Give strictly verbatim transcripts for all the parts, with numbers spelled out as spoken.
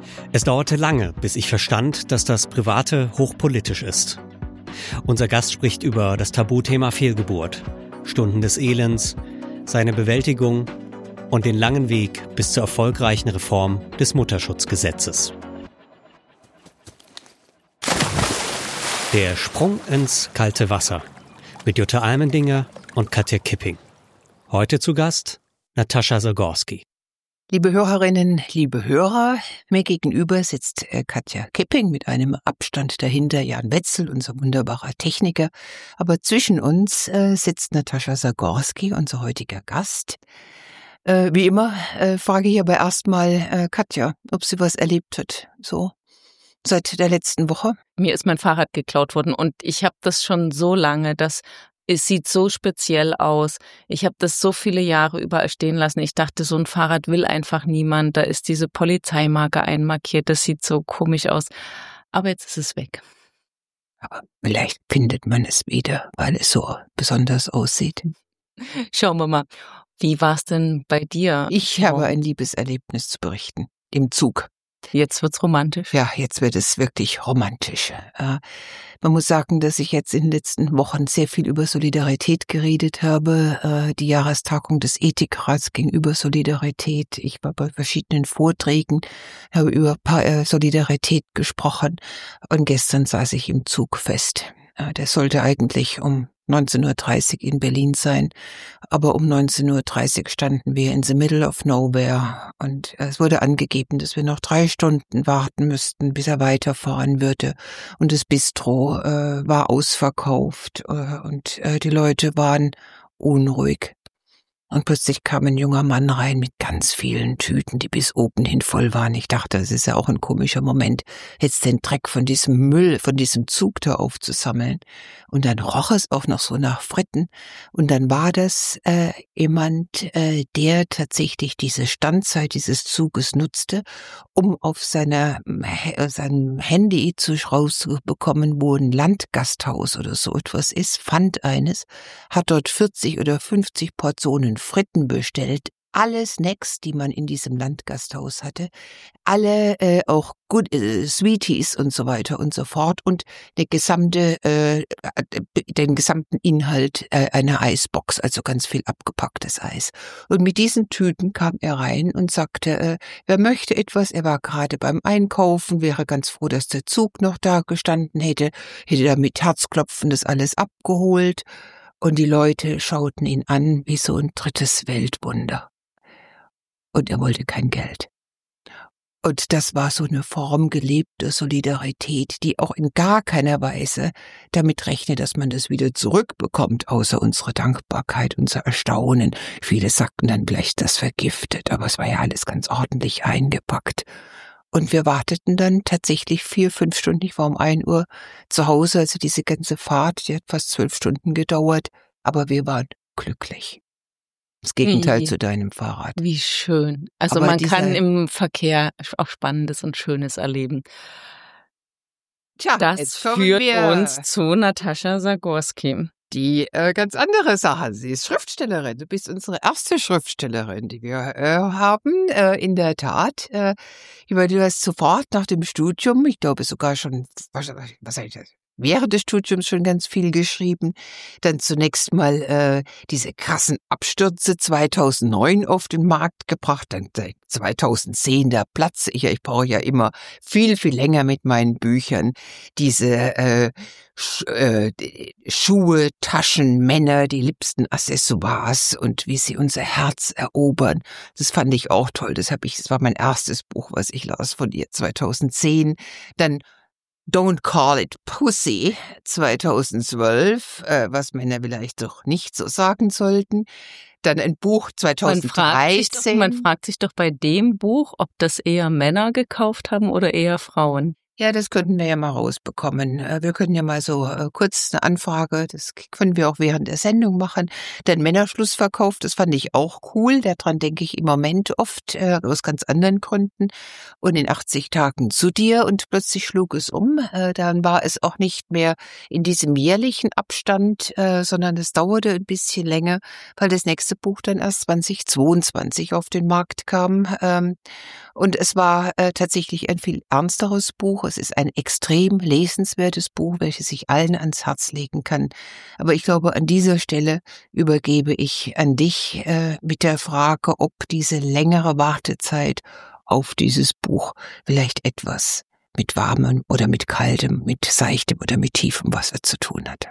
Es dauerte lange, bis ich verstand, dass das Private hochpolitisch ist. Unser Gast spricht über das Tabuthema Fehlgeburt, Stunden des Elends, seine Bewältigung und den langen Weg bis zur erfolgreichen Reform des Mutterschutzgesetzes. Der Sprung ins kalte Wasser mit Jutta Almendinger und Katja Kipping. Heute zu Gast Natascha Zagorski. Liebe Hörerinnen, liebe Hörer, mir gegenüber sitzt äh, Katja Kipping mit einem Abstand dahinter, Jan Wetzel, unser wunderbarer Techniker. Aber zwischen uns äh, sitzt Natascha Zagorski, unser heutiger Gast. Äh, wie immer äh, frage ich aber erstmal äh, Katja, ob sie was erlebt hat, so seit der letzten Woche. Mir ist mein Fahrrad geklaut worden und ich habe das schon so lange, dass es sieht so speziell aus. Ich habe das so viele Jahre überall stehen lassen. Ich dachte, so ein Fahrrad will einfach niemand. Da ist diese Polizeimarke einmarkiert. Das sieht so komisch aus. Aber jetzt ist es weg. Aber vielleicht findet man es wieder, weil es so besonders aussieht. Schauen wir mal. Wie war es denn bei dir? Ich habe ein Liebeserlebnis zu berichten. Im Zug. Jetzt wird's romantisch. Ja, jetzt wird es wirklich romantisch. Äh, man muss sagen, dass ich jetzt in den letzten Wochen sehr viel über Solidarität geredet habe. Äh, die Jahrestagung des Ethikrats gegenüber Solidarität. Ich war bei verschiedenen Vorträgen, habe über äh, Solidarität gesprochen. Und gestern saß ich im Zug fest. Äh, der sollte eigentlich um neunzehn Uhr dreißig in Berlin sein, aber um neunzehn Uhr dreißig standen wir in the middle of nowhere und es wurde angegeben, dass wir noch drei Stunden warten müssten, bis er weiterfahren würde und das Bistro äh, war ausverkauft äh, und äh, die Leute waren unruhig. Und plötzlich kam ein junger Mann rein mit ganz vielen Tüten, die bis oben hin voll waren. Ich dachte, das ist ja auch ein komischer Moment, jetzt den Dreck von diesem Müll, von diesem Zug da aufzusammeln. Und dann roch es auch noch so nach Fritten. Und dann war das äh, jemand, äh, der tatsächlich diese Standzeit dieses Zuges nutzte, um auf seiner, äh, seinem Handy zu rauszubekommen, wo ein Landgasthaus oder so etwas ist, fand eines, hat dort vierzig oder fünfzig Portionen Fritten bestellt, alle Snacks, die man in diesem Landgasthaus hatte, alle äh, auch Good äh, Sweeties und so weiter und so fort und der gesamte, äh, den gesamten Inhalt äh, einer Eisbox, also ganz viel abgepacktes Eis. Und mit diesen Tüten kam er rein und sagte, äh, wer möchte etwas? Er war gerade beim Einkaufen, wäre ganz froh, dass der Zug noch da gestanden hätte, hätte da mit Herzklopfen das alles abgeholt. Und die Leute schauten ihn an wie so ein drittes Weltwunder. Und er wollte kein Geld. Und das war so eine Form gelebter Solidarität, die auch in gar keiner Weise damit rechnet, dass man das wieder zurückbekommt, außer unsere Dankbarkeit, unser Erstaunen. Viele sagten dann vielleicht, das vergiftet, aber es war ja alles ganz ordentlich eingepackt. Und wir warteten dann tatsächlich vier, fünf Stunden, ich war um ein Uhr zu Hause, also diese ganze Fahrt, die hat fast zwölf Stunden gedauert, aber wir waren glücklich. Das Gegenteil Wie, zu deinem Fahrrad. Wie schön. Also aber man dieser, kann im Verkehr auch Spannendes und Schönes erleben. Tja, das führt wir uns zu Natascha Zagorski. Die äh, ganz andere Sache. Sie ist Schriftstellerin. Du bist unsere erste Schriftstellerin, die wir äh, haben. Äh, in der Tat. Äh, über du hast sofort nach dem Studium, ich glaube sogar schon, was, was sag ich das? Während des Studiums schon ganz viel geschrieben. Dann zunächst mal äh, diese krassen Abstürze zweitausendneun auf den Markt gebracht. Dann seit zweitausendzehn, da platze ich ja. Ich brauche ja immer viel, viel länger mit meinen Büchern. Diese äh, Sch äh, Schuhe, Taschen, Männer, die liebsten Accessoires und wie sie unser Herz erobern. Das fand ich auch toll. Das habe ich, das war mein erstes Buch, was ich las von ihr zweitausendzehn. Dann Don't Call It Pussy zweitausendzwölf, äh, was Männer vielleicht doch nicht so sagen sollten. Dann ein Buch zweitausenddreizehn. Man fragt, sich doch, man fragt sich doch bei dem Buch, ob das eher Männer gekauft haben oder eher Frauen. Ja, das könnten wir ja mal rausbekommen. Wir können ja mal so äh, kurz eine Anfrage, das können wir auch während der Sendung machen. Den Männerschlussverkauf, das fand ich auch cool. Daran denke ich im Moment oft, äh, aus ganz anderen Gründen. Und in achtzig Tagen zu dir und plötzlich schlug es um. Äh, dann war es auch nicht mehr in diesem jährlichen Abstand, äh, sondern es dauerte ein bisschen länger, weil das nächste Buch dann erst zweitausendzweiundzwanzig auf den Markt kam. Ähm, Und es war äh, tatsächlich ein viel ernsteres Buch. Es ist ein extrem lesenswertes Buch, welches ich allen ans Herz legen kann. Aber ich glaube, an dieser Stelle übergebe ich an dich äh, mit der Frage, ob diese längere Wartezeit auf dieses Buch vielleicht etwas mit warmem oder mit kaltem, mit seichtem oder mit tiefem Wasser zu tun hat.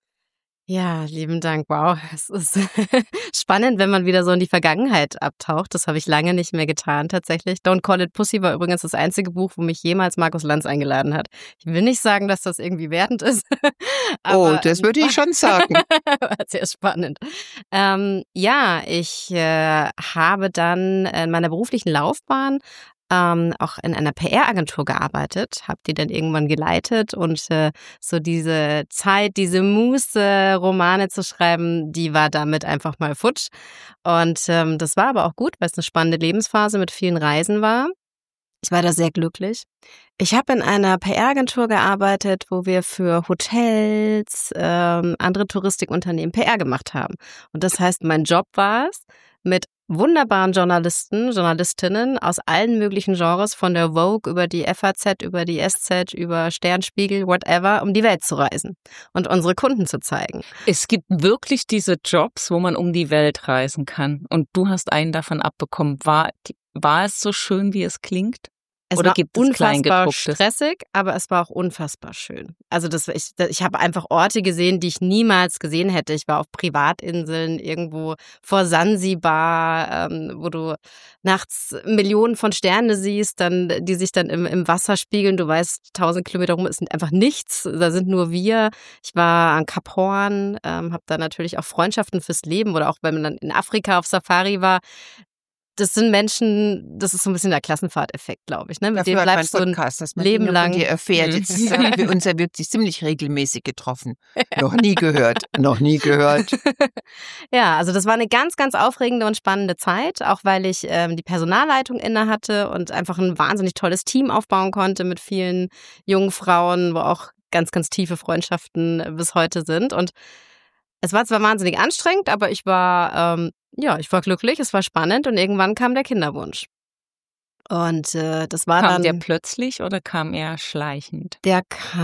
Ja, lieben Dank. Wow, es ist spannend, wenn man wieder so in die Vergangenheit abtaucht. Das habe ich lange nicht mehr getan tatsächlich. Don't Call It Pussy war übrigens das einzige Buch, wo mich jemals Markus Lanz eingeladen hat. Ich will nicht sagen, dass das irgendwie wertend ist. Aber oh, das würde ich schon sagen. War sehr spannend. Ähm, ja, ich äh, habe dann in meiner beruflichen Laufbahn Ähm, auch in einer P R-Agentur gearbeitet, habe die dann irgendwann geleitet und äh, so diese Zeit, diese Muße, Romane zu schreiben, die war damit einfach mal futsch. Und ähm, das war aber auch gut, weil es eine spannende Lebensphase mit vielen Reisen war. Ich war da sehr glücklich. Ich habe in einer P R-Agentur gearbeitet, wo wir für Hotels, ähm, andere Touristikunternehmen P R gemacht haben. Und das heißt, mein Job war es, mit wunderbaren Journalisten, Journalistinnen aus allen möglichen Genres, von der Vogue über die F A Z, über die S Z, über Sternspiegel, whatever, um die Welt zu reisen und unsere Kunden zu zeigen. Es gibt wirklich diese Jobs, wo man um die Welt reisen kann. Und du hast einen davon abbekommen. War, war es so schön, wie es klingt? Es Oder war gibt es unfassbar stressig, aber es war auch unfassbar schön. Also das, ich, ich habe einfach Orte gesehen, die ich niemals gesehen hätte. Ich war auf Privatinseln irgendwo vor Sansibar, ähm, wo du nachts Millionen von Sternen siehst, dann die sich dann im, im Wasser spiegeln. Du weißt, tausend Kilometer rum ist einfach nichts. Da sind nur wir. Ich war an Kap Horn, ähm, habe da natürlich auch Freundschaften fürs Leben. Oder auch wenn man dann in Afrika auf Safari war. Das sind Menschen, das ist so ein bisschen der Klassenfahrteffekt, glaube ich. Ne? Mit denen bleibst du ein Podcast, dass man Leben Dinge lang. Von dir erfährt. Jetzt haben wir uns ja wirklich ziemlich regelmäßig getroffen. Ja. Noch nie gehört, noch nie gehört. Ja, also das war eine ganz, ganz aufregende und spannende Zeit, auch weil ich ähm, die Personalleitung inne hatte und einfach ein wahnsinnig tolles Team aufbauen konnte mit vielen jungen Frauen, wo auch ganz, ganz tiefe Freundschaften bis heute sind. Und es war zwar wahnsinnig anstrengend, aber ich war, ähm, ja, ich war glücklich, es war spannend und irgendwann kam der Kinderwunsch. Und äh, das war kam dann... Kam der plötzlich oder kam er schleichend? Der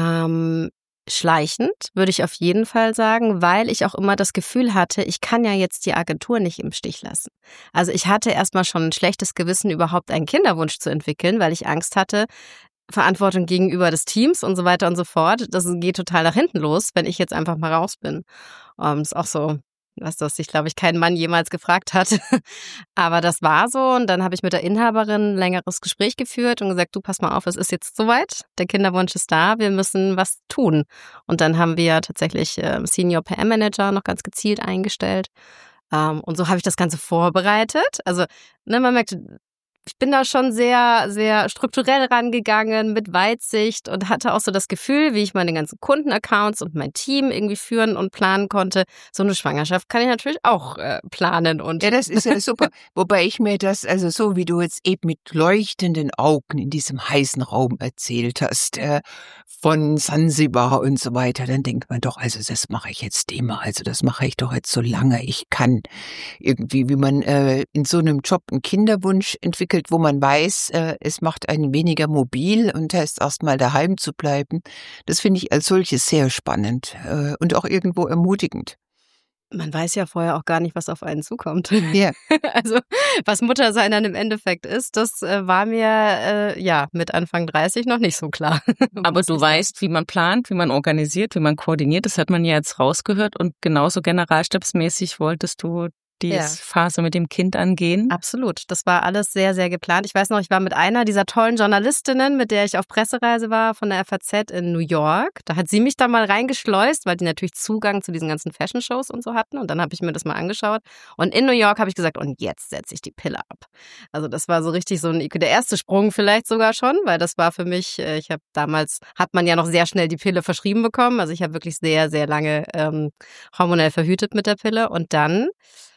kam schleichend, würde ich auf jeden Fall sagen, weil ich auch immer das Gefühl hatte, ich kann ja jetzt die Agentur nicht im Stich lassen. Also ich hatte erstmal schon ein schlechtes Gewissen, überhaupt einen Kinderwunsch zu entwickeln, weil ich Angst hatte, Verantwortung gegenüber des Teams und so weiter und so fort. Das geht total nach hinten los, wenn ich jetzt einfach mal raus bin. Um, das ist auch so, was das sich, glaube ich, kein Mann jemals gefragt hat. Aber das war so. Und dann habe ich mit der Inhaberin ein längeres Gespräch geführt und gesagt, du, pass mal auf, es ist jetzt soweit. Der Kinderwunsch ist da, wir müssen was tun. Und dann haben wir tatsächlich äh, Senior P R-Manager noch ganz gezielt eingestellt. Um, und so habe ich das Ganze vorbereitet. Also, ne, man merkt, ich bin da schon sehr, sehr strukturell rangegangen, mit Weitsicht und hatte auch so das Gefühl, wie ich meine ganzen Kundenaccounts und mein Team irgendwie führen und planen konnte. So eine Schwangerschaft kann ich natürlich auch äh, planen. Und ja, das ist ja super. Wobei ich mir das, also so wie du jetzt eben mit leuchtenden Augen in diesem heißen Raum erzählt hast, äh, von Sansibar und so weiter, dann denkt man doch, also das mache ich jetzt immer, also das mache ich doch jetzt so lange ich kann. Irgendwie, wie man äh, in so einem Job einen Kinderwunsch entwickelt, wo man weiß, äh, es macht einen weniger mobil und heißt erstmal daheim zu bleiben. Das finde ich als solches sehr spannend äh, und auch irgendwo ermutigend. Man weiß ja vorher auch gar nicht, was auf einen zukommt. Ja. Also was Muttersein dann im Endeffekt ist, das äh, war mir äh, ja mit Anfang dreißig noch nicht so klar. Aber du weißt, wie man plant, wie man organisiert, wie man koordiniert. Das hat man ja jetzt rausgehört. Und genauso generalstabsmäßig wolltest du die ja. Phase mit dem Kind angehen? Absolut. Das war alles sehr, sehr geplant. Ich weiß noch, ich war mit einer dieser tollen Journalistinnen, mit der ich auf Pressereise war, von der F A Z in New York. Da hat sie mich da mal reingeschleust, weil die natürlich Zugang zu diesen ganzen Fashion-Shows und so hatten. Und dann habe ich mir das mal angeschaut. Und in New York habe ich gesagt, und jetzt setze ich die Pille ab. Also das war so richtig so ein, der erste Sprung vielleicht sogar schon, weil das war für mich, ich habe damals, hat man ja noch sehr schnell die Pille verschrieben bekommen. Also ich habe wirklich sehr, sehr lange ähm, hormonell verhütet mit der Pille. Und dann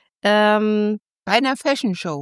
Ähm, bei einer Fashion Show.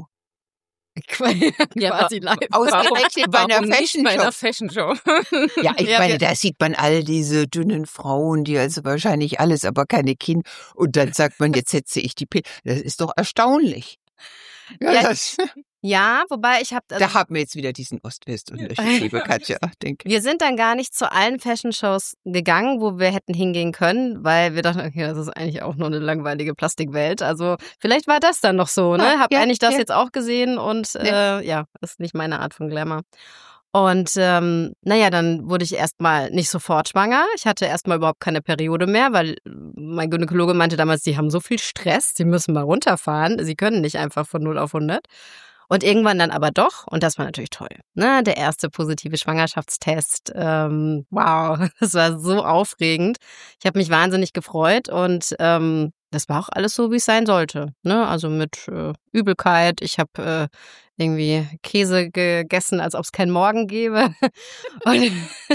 ja, quasi live. Ausgerechnet bei einer Fashion bei Show. einer Fashion Show. Ja, ich ja, meine, da sieht man all diese dünnen Frauen, die also wahrscheinlich alles, aber keine Kinder. Und dann sagt man, jetzt setze ich die Pille. Das ist doch erstaunlich. Ja, Ja, das Ja, wobei ich habe... Also da haben wir jetzt wieder diesen Ost-West-Unterschied, liebe Katja, denke ich. Wir sind dann gar nicht zu allen Fashion-Shows gegangen, wo wir hätten hingehen können, weil wir dachten, okay, das ist eigentlich auch nur eine langweilige Plastikwelt. Also vielleicht war das dann noch so, ne? Hab ja, eigentlich das ja. jetzt auch gesehen und Ja. äh, ja, ist nicht meine Art von Glamour. Und ähm, naja, dann wurde ich erstmal nicht sofort schwanger. Ich hatte erstmal überhaupt keine Periode mehr, weil mein Gynäkologe meinte damals, sie haben so viel Stress, sie müssen mal runterfahren. Sie können nicht einfach von null auf hundert. Und irgendwann dann aber doch, und das war natürlich toll. Ne? Der erste positive Schwangerschaftstest, ähm, wow, das war so aufregend. Ich habe mich wahnsinnig gefreut und ähm, das war auch alles so, wie es sein sollte. Ne? Also mit äh, Übelkeit, ich habe äh, irgendwie Käse gegessen, als ob es keinen Morgen gäbe. Und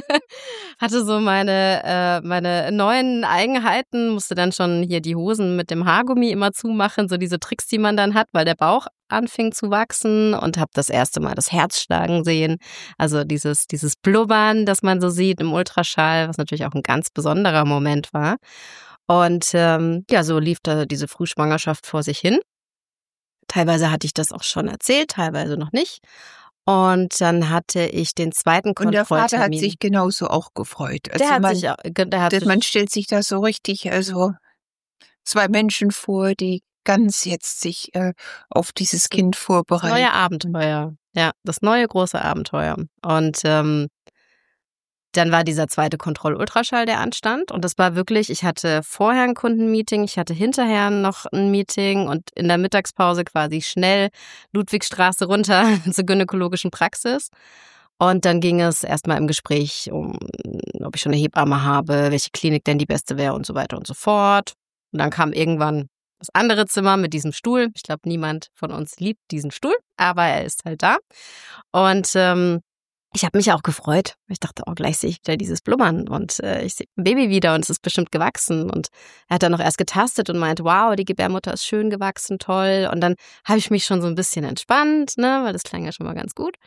hatte so meine, äh, meine neuen Eigenheiten, musste dann schon hier die Hosen mit dem Haargummi immer zumachen, so diese Tricks, die man dann hat, weil der Bauch anfing zu wachsen und habe das erste Mal das Herz schlagen sehen. Also dieses, dieses Blubbern, das man so sieht im Ultraschall, was natürlich auch ein ganz besonderer Moment war. Und ähm, ja, so lief da diese Frühschwangerschaft vor sich hin. Teilweise hatte ich das auch schon erzählt, teilweise noch nicht. Und dann hatte ich den zweiten Kontrolltermin. Und der Vater hat sich genauso auch gefreut. Also der hat man, sich auch, der hat man sich, stellt sich da so richtig, also zwei Menschen vor, die ganz jetzt sich äh, auf dieses Kind vorbereiten. Das neue Abenteuer. Ja, das neue große Abenteuer. Und ähm, dann war dieser zweite Kontrollultraschall, der anstand. Und das war wirklich, ich hatte vorher ein Kundenmeeting, ich hatte hinterher noch ein Meeting und in der Mittagspause quasi schnell Ludwigstraße runter zur gynäkologischen Praxis. Und dann ging es erstmal im Gespräch um, ob ich schon eine Hebamme habe, welche Klinik denn die beste wäre und so weiter und so fort. Und dann kam irgendwann das andere Zimmer mit diesem Stuhl. Ich glaube, niemand von uns liebt diesen Stuhl, aber er ist halt da. Und ähm, ich habe mich auch gefreut. Ich dachte, oh, gleich sehe ich wieder dieses Blubbern und äh, ich sehe ein Baby wieder und es ist bestimmt gewachsen. Und er hat dann noch erst getastet und meinte, wow, die Gebärmutter ist schön gewachsen, toll. Und dann habe ich mich schon so ein bisschen entspannt, ne, weil das klang ja schon mal ganz gut.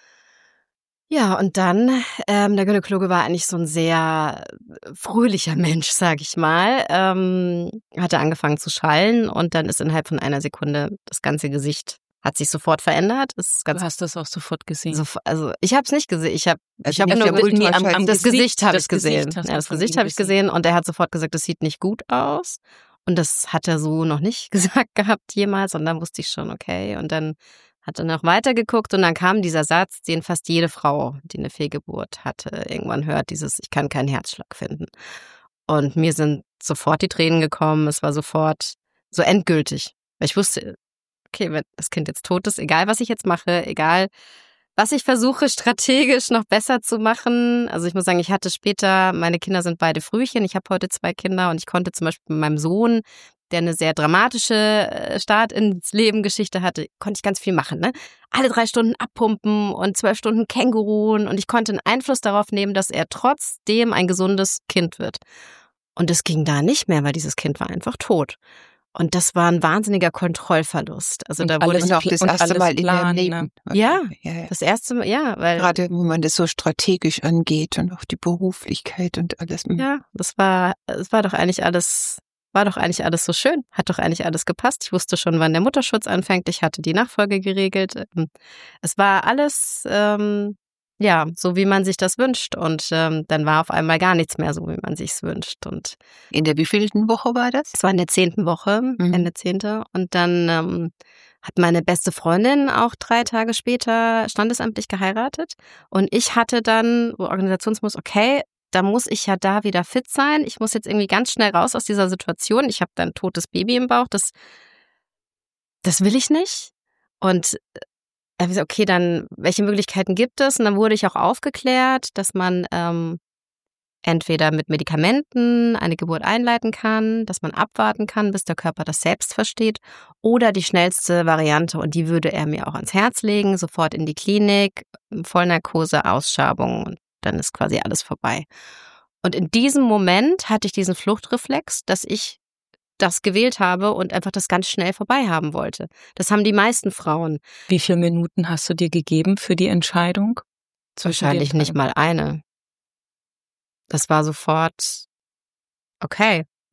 Ja, und dann, ähm, der Gynäkologe war eigentlich so ein sehr fröhlicher Mensch, sag ich mal. Ähm, hat er angefangen zu schallen und dann ist innerhalb von einer Sekunde das ganze Gesicht hat sich sofort verändert. Ist ganz Du hast das auch sofort gesehen. So, also ich habe es nicht gesehen. Ich habe Also ich habe nicht nur der nee, Ultraschall, am, am das Gesicht, Gesicht habe das ich gesehen. Gesicht hast Ja, du das von Gesicht ihm habe ich gesehen. gesehen und er hat sofort gesagt, das sieht nicht gut aus. Und das hat er so noch nicht gesagt gehabt jemals. Und dann wusste ich schon, okay. Und dann hat er noch weiter geguckt und dann kam dieser Satz, den fast jede Frau, die eine Fehlgeburt hatte, irgendwann hört, dieses, ich kann keinen Herzschlag finden. Und mir sind sofort die Tränen gekommen. Es war sofort so endgültig. Weil ich wusste, okay, wenn das Kind jetzt tot ist, egal was ich jetzt mache, egal was ich versuche strategisch noch besser zu machen. Also ich muss sagen, ich hatte später, meine Kinder sind beide Frühchen, ich habe heute zwei Kinder und ich konnte zum Beispiel mit meinem Sohn, der eine sehr dramatische Start ins Leben Geschichte hatte, konnte ich ganz viel machen. Ne? Alle drei Stunden abpumpen und zwölf Stunden Känguruen und ich konnte einen Einfluss darauf nehmen, dass er trotzdem ein gesundes Kind wird. Und das ging da nicht mehr, weil dieses Kind war einfach tot. Und das war ein wahnsinniger Kontrollverlust. Also und da wurde alles, ich auch das erste Mal in planen, ihrem Leben. Ne? Ja, ja, ja. das erste Mal, ja, weil Gerade wo man das so strategisch angeht und auch die Beruflichkeit und alles. ja, das war, es war doch eigentlich alles, war doch eigentlich alles so schön, hat doch eigentlich alles gepasst. Ich wusste schon, wann der Mutterschutz anfängt. Ich hatte die Nachfolge geregelt. Es war alles, ähm, ja, so wie man sich das wünscht. Und ähm, dann war auf einmal gar nichts mehr so, wie man sich's wünscht. Und In der wievielten Woche war das? es war in der zehnten Woche, Mhm. Ende zehnte. Und dann ähm, hat meine beste Freundin auch drei Tage später standesamtlich geheiratet. Und ich hatte dann Organisationsmus, okay, da muss ich ja da wieder fit sein. Ich muss jetzt irgendwie ganz schnell raus aus dieser Situation. Ich habe dann ein totes Baby im Bauch. Das, das will ich nicht. Und da habe ich gesagt, okay, dann welche Möglichkeiten gibt es? Und dann wurde ich auch aufgeklärt, dass man ähm, entweder mit Medikamenten eine Geburt einleiten kann, dass man abwarten kann, bis der Körper das selbst versteht, oder die schnellste Variante, und die würde er mir auch ans Herz legen, sofort in die Klinik, Vollnarkose, Ausschabung, und dann ist quasi alles vorbei. Und in diesem Moment hatte ich diesen Fluchtreflex, dass ich das gewählt habe und einfach das ganz schnell vorbei haben wollte. Das haben die meisten Frauen. Wie viele Minuten hast du dir gegeben für die Entscheidung? Wahrscheinlich nicht mal eine. Das war sofort okay.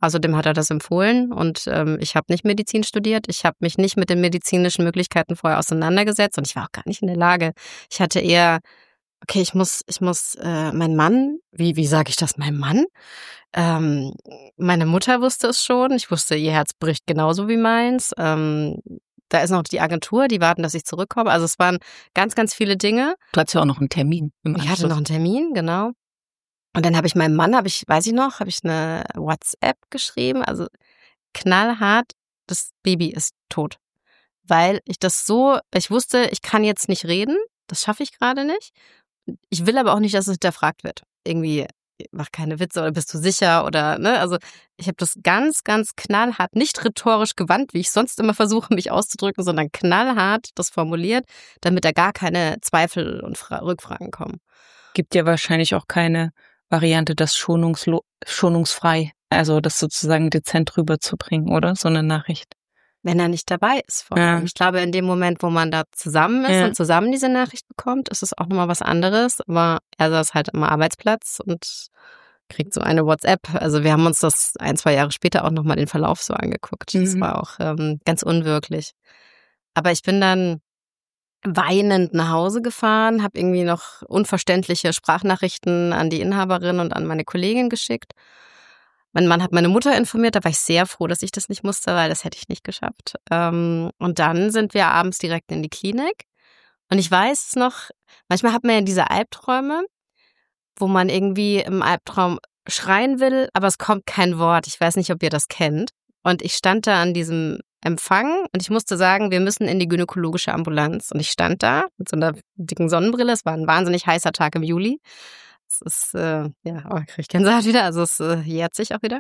Außerdem hat er das empfohlen und ähm, ich habe nicht Medizin studiert. Ich habe mich nicht mit den medizinischen Möglichkeiten vorher auseinandergesetzt und ich war auch gar nicht in der Lage. Ich hatte eher, okay, ich muss, ich muss, äh, mein Mann, wie, wie sage ich das, mein Mann? Ähm, meine Mutter wusste es schon. Ich wusste, ihr Herz bricht genauso wie meins. Ähm, da ist noch die Agentur, die warten, dass ich zurückkomme. Also es waren ganz, ganz viele Dinge. Du hattest ja auch noch einen Termin im Ich Anschluss. hatte noch einen Termin, genau. Und dann habe ich meinem Mann, habe ich, weiß ich noch, habe ich eine WhatsApp geschrieben, also knallhart, das Baby ist tot. Weil ich das so, ich wusste, ich kann jetzt nicht reden, das schaffe ich gerade nicht. Ich will aber auch nicht, dass es hinterfragt wird. Irgendwie, mach keine Witze oder bist du sicher oder, ne, also ich habe das ganz, ganz knallhart, nicht rhetorisch gewandt, wie ich sonst immer versuche, mich auszudrücken, sondern knallhart das formuliert, damit da gar keine Zweifel und Fra- Rückfragen kommen. Gibt ja wahrscheinlich auch keine Variante, das schonungslo- schonungsfrei, also das sozusagen dezent rüberzubringen, oder? So eine Nachricht. Wenn er nicht dabei ist vor allem. Ja. Ich glaube, in dem Moment, wo man da zusammen ist Ja. und zusammen diese Nachricht bekommt, ist es auch nochmal was anderes. Aber er saß halt am Arbeitsplatz und kriegt so eine WhatsApp. Also wir haben uns das ein, zwei Jahre später auch nochmal den Verlauf so angeguckt. Das Mhm. war auch ähm, ganz unwirklich. Aber ich bin dann weinend nach Hause gefahren, habe irgendwie noch unverständliche Sprachnachrichten an die Inhaberin und an meine Kollegin geschickt. Mein Mann hat meine Mutter informiert, da war ich sehr froh, dass ich das nicht musste, weil das hätte ich nicht geschafft. Ähm, und dann sind wir abends direkt in die Klinik. Und ich weiß es noch, manchmal hat man ja diese Albträume, wo man irgendwie im Albtraum schreien will, aber es kommt kein Wort. Ich weiß nicht, ob ihr das kennt. Und ich stand da an diesem Empfang und ich musste sagen, wir müssen in die gynäkologische Ambulanz. Und ich stand da mit so einer dicken Sonnenbrille. Es war ein wahnsinnig heißer Tag im Juli. Es ist, äh, ja, oh, krieg ich Gänsehaut wieder. Also es äh, jährt sich auch wieder.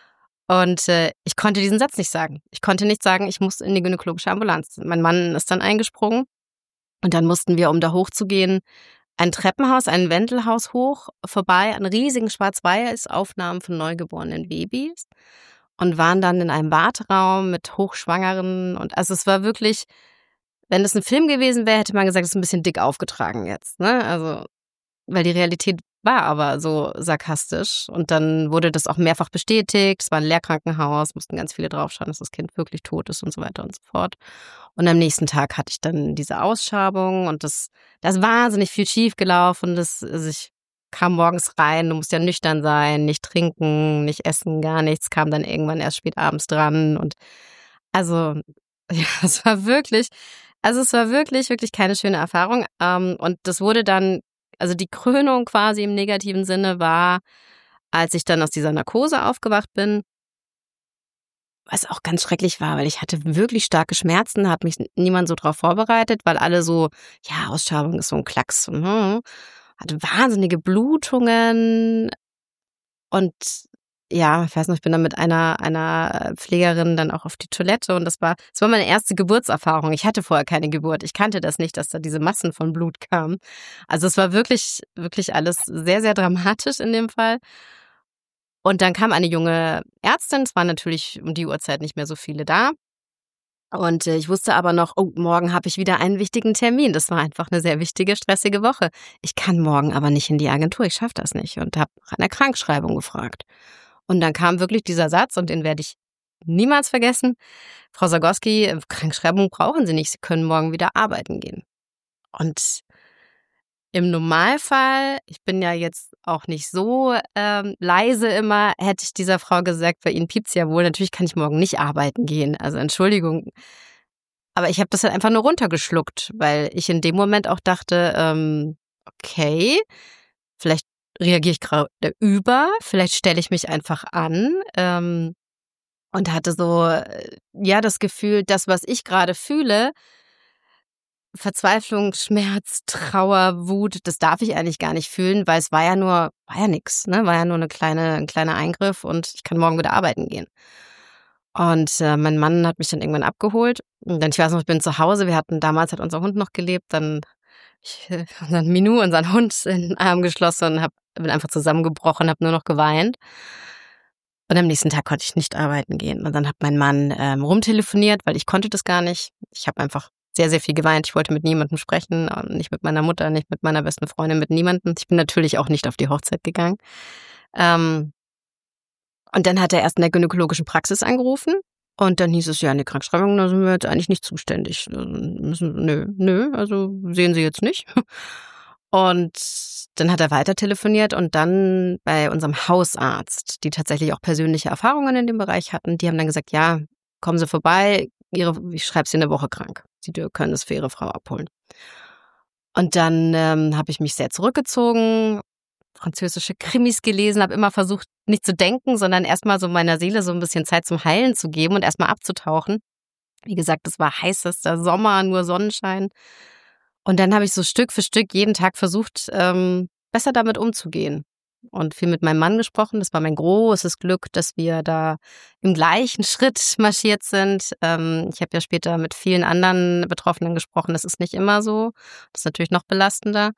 Und äh, ich konnte diesen Satz nicht sagen. Ich konnte nicht sagen, ich muss in die gynäkologische Ambulanz. Mein Mann ist dann eingesprungen. Und dann mussten wir, um da hochzugehen, ein Treppenhaus, ein Wendelhaus hoch, vorbei an riesigen Schwarz-Weiß-Aufnahmen von neugeborenen Babys und waren dann in einem Warteraum mit Hochschwangeren. Und also es war wirklich, wenn es ein Film gewesen wäre, hätte man gesagt, es ist ein bisschen dick aufgetragen jetzt, ne? Also, weil die Realität war aber so sarkastisch. Und dann wurde das auch mehrfach bestätigt. Es war ein Lehrkrankenhaus, mussten ganz viele draufschauen, dass das Kind wirklich tot ist und so weiter und so fort. Und am nächsten Tag hatte ich dann diese Ausschabung und das, da ist wahnsinnig viel schief gelaufen. Das, also ich kam morgens rein, du musst ja nüchtern sein, nicht trinken, nicht essen, gar nichts, kam dann irgendwann erst spät abends dran. Und also, ja, es war wirklich, also es war wirklich, wirklich keine schöne Erfahrung. Und das wurde dann, also die Krönung quasi im negativen Sinne war, als ich dann aus dieser Narkose aufgewacht bin, was auch ganz schrecklich war, weil ich hatte wirklich starke Schmerzen, hat mich niemand so drauf vorbereitet, weil alle so, ja, Ausschabung ist so ein Klacks. Mhm. Hatte wahnsinnige Blutungen und ja, ich weiß noch, ich bin dann mit einer einer Pflegerin dann auch auf die Toilette und das war das war meine erste Geburtserfahrung. Ich hatte vorher keine Geburt. Ich kannte das nicht, dass da diese Massen von Blut kamen. Also es war wirklich wirklich alles sehr, sehr dramatisch in dem Fall. Und dann kam eine junge Ärztin, es waren natürlich um die Uhrzeit nicht mehr so viele da. Und äh, ich wusste aber noch, oh, morgen habe ich wieder einen wichtigen Termin. Das war einfach eine sehr wichtige, stressige Woche. Ich kann morgen aber nicht in die Agentur, ich schaffe das nicht. Und habe nach einer Krankschreibung gefragt. Und dann kam wirklich dieser Satz, und den werde ich niemals vergessen. Frau Zagorski, Krankschreibung brauchen Sie nicht, Sie können morgen wieder arbeiten gehen. Und im Normalfall, ich bin ja jetzt auch nicht so ähm, leise immer, hätte ich dieser Frau gesagt, bei Ihnen piept's ja wohl, natürlich kann ich morgen nicht arbeiten gehen. Also Entschuldigung. Aber ich habe das halt einfach nur runtergeschluckt, weil ich in dem Moment auch dachte, ähm, okay, vielleicht reagiere ich gerade über, vielleicht stelle ich mich einfach an ähm, und hatte so, ja, das Gefühl, das, was ich gerade fühle, Verzweiflung, Schmerz, Trauer, Wut, das darf ich eigentlich gar nicht fühlen, weil es war ja nur, war ja nix, ne, war ja nur eine kleine, ein kleiner Eingriff und ich kann morgen wieder arbeiten gehen. Und äh, mein Mann hat mich dann irgendwann abgeholt. Und dann, ich weiß noch, ich bin zu Hause, wir hatten, damals hat unser Hund noch gelebt, dann ich äh, unseren Minu, unseren Hund in den Arm geschlossen und hab, bin einfach zusammengebrochen, habe nur noch geweint. Und am nächsten Tag konnte ich nicht arbeiten gehen. Und dann hat mein Mann ähm, rumtelefoniert, weil ich konnte das gar nicht. Ich habe einfach sehr, sehr viel geweint. Ich wollte mit niemandem sprechen, nicht mit meiner Mutter, nicht mit meiner besten Freundin, mit niemandem. Ich bin natürlich auch nicht auf die Hochzeit gegangen. Ähm, Und dann hat er erst in der gynäkologischen Praxis angerufen. Und dann hieß es, ja, eine Krankschreibung, da sind wir jetzt eigentlich nicht zuständig. Müssen, nö, nö, also sehen Sie jetzt nicht. Und dann hat er weiter telefoniert und dann bei unserem Hausarzt, die tatsächlich auch persönliche Erfahrungen in dem Bereich hatten, die haben dann gesagt, ja, kommen Sie vorbei, ihre, ich schreibe Sie eine Woche krank. Sie können es für Ihre Frau abholen. Und dann ähm, habe ich mich sehr zurückgezogen, französische Krimis gelesen, habe immer versucht, nicht zu denken, sondern erstmal so meiner Seele so ein bisschen Zeit zum Heilen zu geben und erstmal abzutauchen. Wie gesagt, es war heißester Sommer, nur Sonnenschein. Und dann habe ich so Stück für Stück jeden Tag versucht, ähm, besser damit umzugehen. Und viel mit meinem Mann gesprochen. Das war mein großes Glück, dass wir da im gleichen Schritt marschiert sind. Ähm, ich habe ja später mit vielen anderen Betroffenen gesprochen. Das ist nicht immer so. Das ist natürlich noch belastender.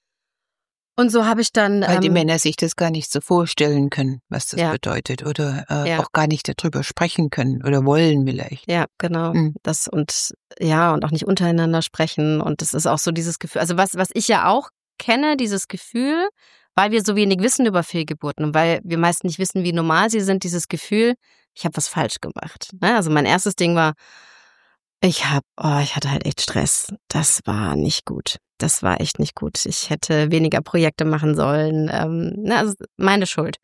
Und so habe ich dann... Weil ähm, die Männer sich das gar nicht so vorstellen können, was das ja. bedeutet. Oder äh, ja. auch gar nicht darüber sprechen können oder wollen vielleicht. Ja, genau. Mhm. Das und ja, und auch nicht untereinander sprechen. Und das ist auch so dieses Gefühl, also was, was ich ja auch kenne, dieses Gefühl, weil wir so wenig wissen über Fehlgeburten und weil wir meist nicht wissen, wie normal sie sind, dieses Gefühl, ich habe was falsch gemacht. Also mein erstes Ding war, ich habe, oh, ich hatte halt echt Stress. Das war nicht gut. Das war echt nicht gut. Ich hätte weniger Projekte machen sollen. Ähm, ne, also meine Schuld.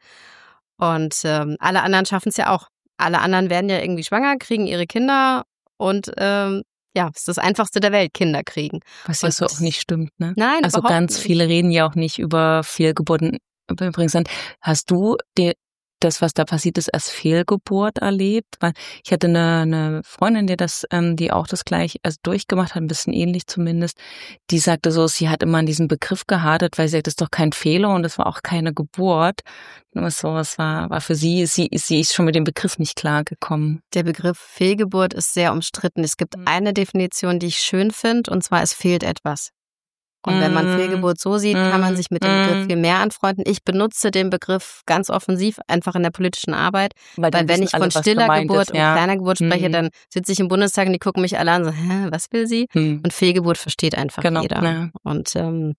Und ähm, alle anderen schaffen es ja auch. Alle anderen werden ja irgendwie schwanger, kriegen ihre Kinder und ähm, ja, es ist das Einfachste der Welt, Kinder kriegen. Was ja so auch nicht stimmt, ne? Nein, also überhaupt ganz nicht. viele reden ja auch nicht über Fehlgeburten. Übrigens, hast du die, das, was da passiert ist, als Fehlgeburt erlebt? Weil ich hatte eine, eine Freundin, die das, ähm, die auch das gleich also durchgemacht hat, ein bisschen ähnlich zumindest. Die sagte so, sie hat immer an diesem Begriff gehadert, weil sie sagt, das ist doch kein Fehler und es war auch keine Geburt. Nur so, es war, war für sie, sie, sie ist schon mit dem Begriff nicht klargekommen. Der Begriff Fehlgeburt ist sehr umstritten. Es gibt eine Definition, die ich schön finde, und zwar, es fehlt etwas. Und mm. wenn man Fehlgeburt so sieht, mm. kann man sich mit dem mm. Begriff viel mehr anfreunden. Ich benutze den Begriff ganz offensiv, einfach in der politischen Arbeit. Weil, weil wenn ich alle, von stiller Geburt ist, ja. und kleiner Geburt spreche, mm. dann sitze ich im Bundestag und die gucken mich alle an und so, hä, was will sie? Mm. Und Fehlgeburt versteht einfach genau. jeder. Ja. Und ähm,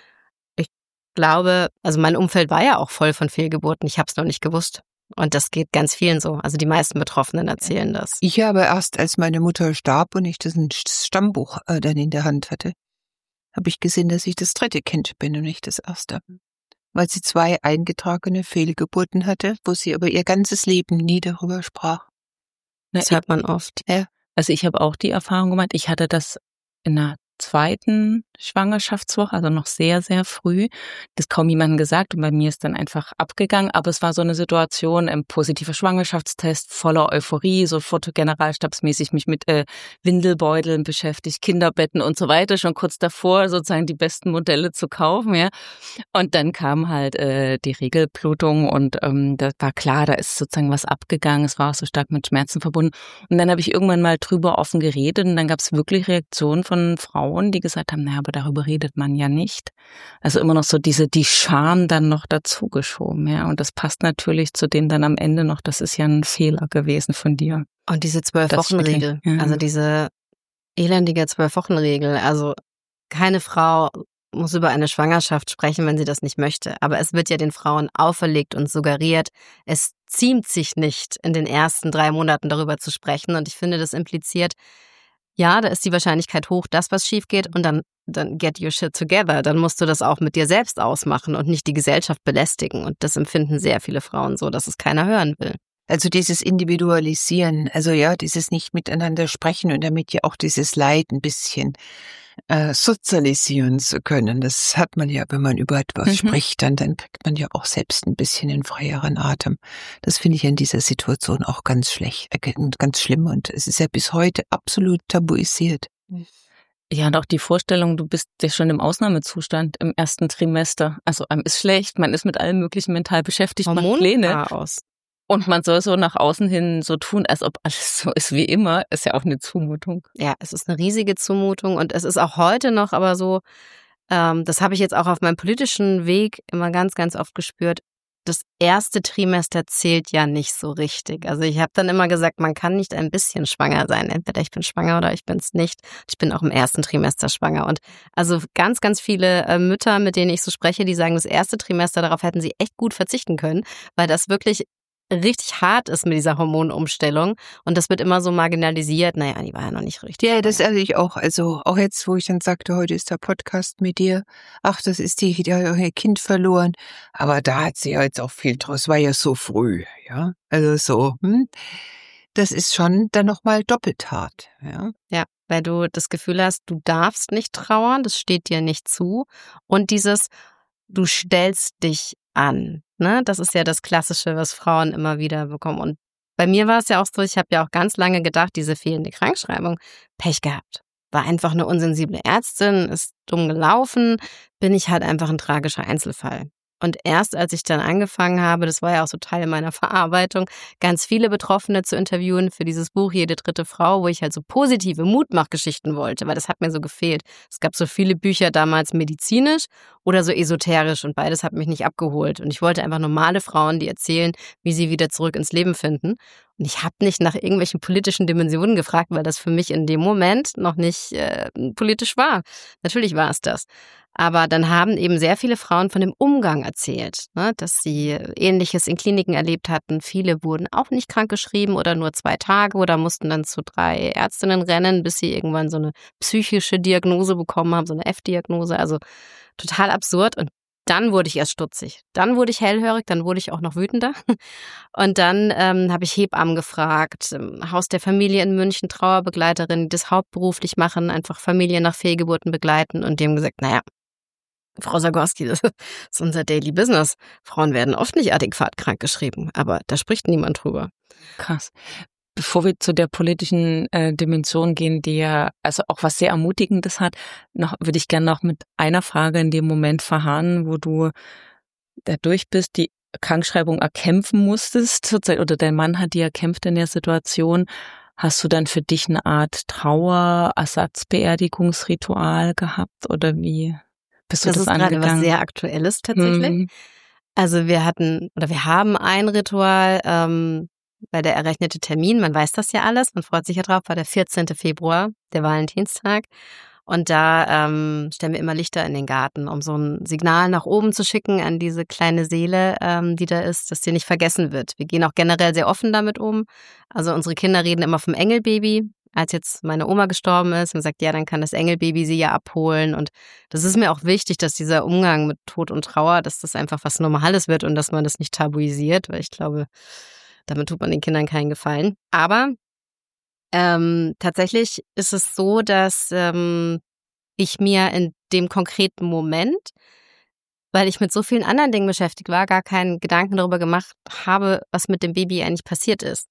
ich glaube, also mein Umfeld war ja auch voll von Fehlgeburten. Ich habe es noch nicht gewusst. Und das geht ganz vielen so. Also die meisten Betroffenen erzählen das. Ich habe erst, als meine Mutter starb und ich das Stammbuch äh, dann in der Hand hatte, habe ich gesehen, dass ich das dritte Kind bin und nicht das erste. Weil sie zwei eingetragene Fehlgeburten hatte, wo sie aber ihr ganzes Leben nie darüber sprach. Das hört man oft. Ja. Also ich habe auch die Erfahrung gemacht, ich hatte das in einer zweiten Schwangerschaftswoche, also noch sehr, sehr früh. Das kaum jemandem gesagt und bei mir ist dann einfach abgegangen. Aber es war so eine Situation, ein positiver Schwangerschaftstest, voller Euphorie, so fotogeneralstabsmäßig mich mit äh, Windelbeuteln beschäftigt, Kinderbetten und so weiter, schon kurz davor sozusagen die besten Modelle zu kaufen. Ja. Und dann kam halt äh, die Regelblutung und ähm, da war klar, da ist sozusagen was abgegangen. Es war auch so stark mit Schmerzen verbunden. Und dann habe ich irgendwann mal drüber offen geredet und dann gab es wirklich Reaktionen von Frauen, die gesagt haben, naja, aber darüber redet man ja nicht. Also immer noch so diese, die Scham dann noch dazu geschoben, ja. Und das passt natürlich zu dem dann am Ende noch, das ist ja ein Fehler gewesen von dir. Und diese Zwölf-Wochen-Regel, ja. also diese elendige Zwölf-Wochen-Regel, also keine Frau muss über eine Schwangerschaft sprechen, wenn sie das nicht möchte. Aber es wird ja den Frauen auferlegt und suggeriert, es ziemt sich nicht, in den ersten drei Monaten darüber zu sprechen. Und ich finde, das impliziert, ja, da ist die Wahrscheinlichkeit hoch, dass was schief geht und dann, dann get your shit together. Dann musst du das auch mit dir selbst ausmachen und nicht die Gesellschaft belästigen. Und das empfinden sehr viele Frauen so, dass es keiner hören will. Also dieses Individualisieren, also ja, dieses nicht miteinander sprechen und damit ja auch dieses Leid ein bisschen äh, sozialisieren zu können. Das hat man ja, wenn man über etwas mhm. spricht, dann, dann kriegt man ja auch selbst ein bisschen den freieren Atem. Das finde ich in dieser Situation auch ganz schlecht, äh, ganz schlimm und es ist ja bis heute absolut tabuisiert. Ja, und auch die Vorstellung, du bist ja schon im Ausnahmezustand im ersten Trimester. Also einem ist schlecht, man ist mit allem möglichen mental beschäftigt, macht Pläne. Aus. Und man soll so nach außen hin so tun, als ob alles so ist wie immer, ist ja auch eine Zumutung. Ja, es ist eine riesige Zumutung und es ist auch heute noch aber so, ähm, das habe ich jetzt auch auf meinem politischen Weg immer ganz, ganz oft gespürt, das erste Trimester zählt ja nicht so richtig. Also ich habe dann immer gesagt, man kann nicht ein bisschen schwanger sein. Entweder ich bin schwanger oder ich bin es nicht. Ich bin auch im ersten Trimester schwanger. Und also ganz, ganz viele äh, Mütter, mit denen ich so spreche, die sagen, das erste Trimester, darauf hätten sie echt gut verzichten können, weil das wirklich richtig hart ist mit dieser Hormonumstellung. Und das wird immer so marginalisiert. Naja, die war ja noch nicht richtig. Ja, das ehrlich ich auch. Also auch jetzt, wo ich dann sagte, heute ist der Podcast mit dir. Ach, das ist die, die hat ihr Kind verloren. Aber da hat sie ja jetzt auch viel draus. War ja so früh, ja. Also so, hm. Das ist schon dann nochmal doppelt hart, ja. Ja, weil du das Gefühl hast, du darfst nicht trauern, das steht dir nicht zu. Und dieses, du stellst dich an, ne? Das ist ja das Klassische, was Frauen immer wieder bekommen. Und bei mir war es ja auch so, ich habe ja auch ganz lange gedacht, diese fehlende Krankschreibung, Pech gehabt. War einfach eine unsensible Ärztin, ist dumm gelaufen, bin ich halt einfach ein tragischer Einzelfall. Und erst als ich dann angefangen habe, das war ja auch so Teil meiner Verarbeitung, ganz viele Betroffene zu interviewen für dieses Buch Jede dritte Frau, wo ich halt so positive Mutmachgeschichten wollte, weil das hat mir so gefehlt. Es gab so viele Bücher damals medizinisch oder so esoterisch und beides hat mich nicht abgeholt. Und ich wollte einfach normale Frauen, die erzählen, wie sie wieder zurück ins Leben finden. Und ich habe nicht nach irgendwelchen politischen Dimensionen gefragt, weil das für mich in dem Moment noch nicht äh, politisch war. Natürlich war es das. Aber dann haben eben sehr viele Frauen von dem Umgang erzählt, ne, dass sie Ähnliches in Kliniken erlebt hatten. Viele wurden auch nicht krankgeschrieben oder nur zwei Tage oder mussten dann zu drei Ärztinnen rennen, bis sie irgendwann so eine psychische Diagnose bekommen haben, so eine F-Diagnose. Also total absurd. Und dann wurde ich erst stutzig. Dann wurde ich hellhörig, dann wurde ich auch noch wütender. Und dann ähm, habe ich Hebammen gefragt, Haus der Familie in München, Trauerbegleiterinnen, die das hauptberuflich machen, einfach Familien nach Fehlgeburten begleiten. Und die haben gesagt, naja, Frau Zagorski, das ist unser Daily Business. Frauen werden oft nicht adäquat krankgeschrieben, aber da spricht niemand drüber. Krass. Bevor wir zu der politischen äh, Dimension gehen, die ja also auch was sehr Ermutigendes hat, noch würde ich gerne noch mit einer Frage in dem Moment verharren, wo du da durch bist, die Krankschreibung erkämpfen musstest, oder dein Mann hat die erkämpft in der Situation. Hast du dann für dich eine Art Trauer, Ersatzbeerdigungsritual gehabt oder wie bist du das, das ist angegangen? Gerade was sehr Aktuelles tatsächlich. Hm. Also wir hatten oder wir haben ein Ritual, ähm, weil der errechnete Termin, man weiß das ja alles, man freut sich ja drauf, war der vierzehnten Februar, der Valentinstag. Und da ähm, stellen wir immer Lichter in den Garten, um so ein Signal nach oben zu schicken an diese kleine Seele, ähm, die da ist, dass sie nicht vergessen wird. Wir gehen auch generell sehr offen damit um. Also unsere Kinder reden immer vom Engelbaby. Als jetzt meine Oma gestorben ist, und sagt, ja, dann kann das Engelbaby sie ja abholen. Und das ist mir auch wichtig, dass dieser Umgang mit Tod und Trauer, dass das einfach was Normales wird und dass man das nicht tabuisiert, weil ich glaube, damit tut man den Kindern keinen Gefallen. Aber ähm, tatsächlich ist es so, dass ähm, ich mir in dem konkreten Moment, weil ich mit so vielen anderen Dingen beschäftigt war, gar keinen Gedanken darüber gemacht habe, was mit dem Baby eigentlich passiert ist.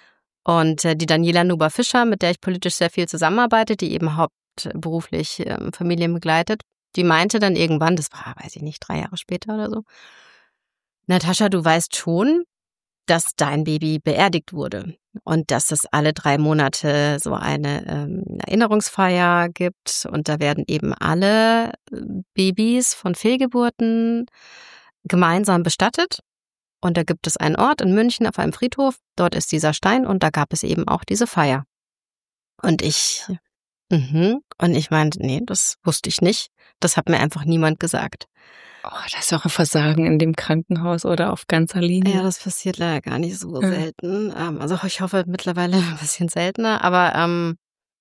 Und äh, die Daniela Nuber-Fischer, mit der ich politisch sehr viel zusammenarbeite, die eben hauptberuflich ähm, Familien begleitet, die meinte dann irgendwann, das war, weiß ich nicht, drei Jahre später oder so, Natascha, du weißt schon, dass dein Baby beerdigt wurde und dass es alle drei Monate so eine ähm, Erinnerungsfeier gibt und da werden eben alle Babys von Fehlgeburten gemeinsam bestattet und da gibt es einen Ort in München auf einem Friedhof, dort ist dieser Stein und da gab es eben auch diese Feier. Und ich, mhm, und ich meinte, nee, das wusste ich nicht, das hat mir einfach niemand gesagt. Oh, das ist auch ein Versagen in dem Krankenhaus oder auf ganzer Linie. Ja, das passiert leider gar nicht so ja. selten. Also ich hoffe mittlerweile ein bisschen seltener, aber ähm,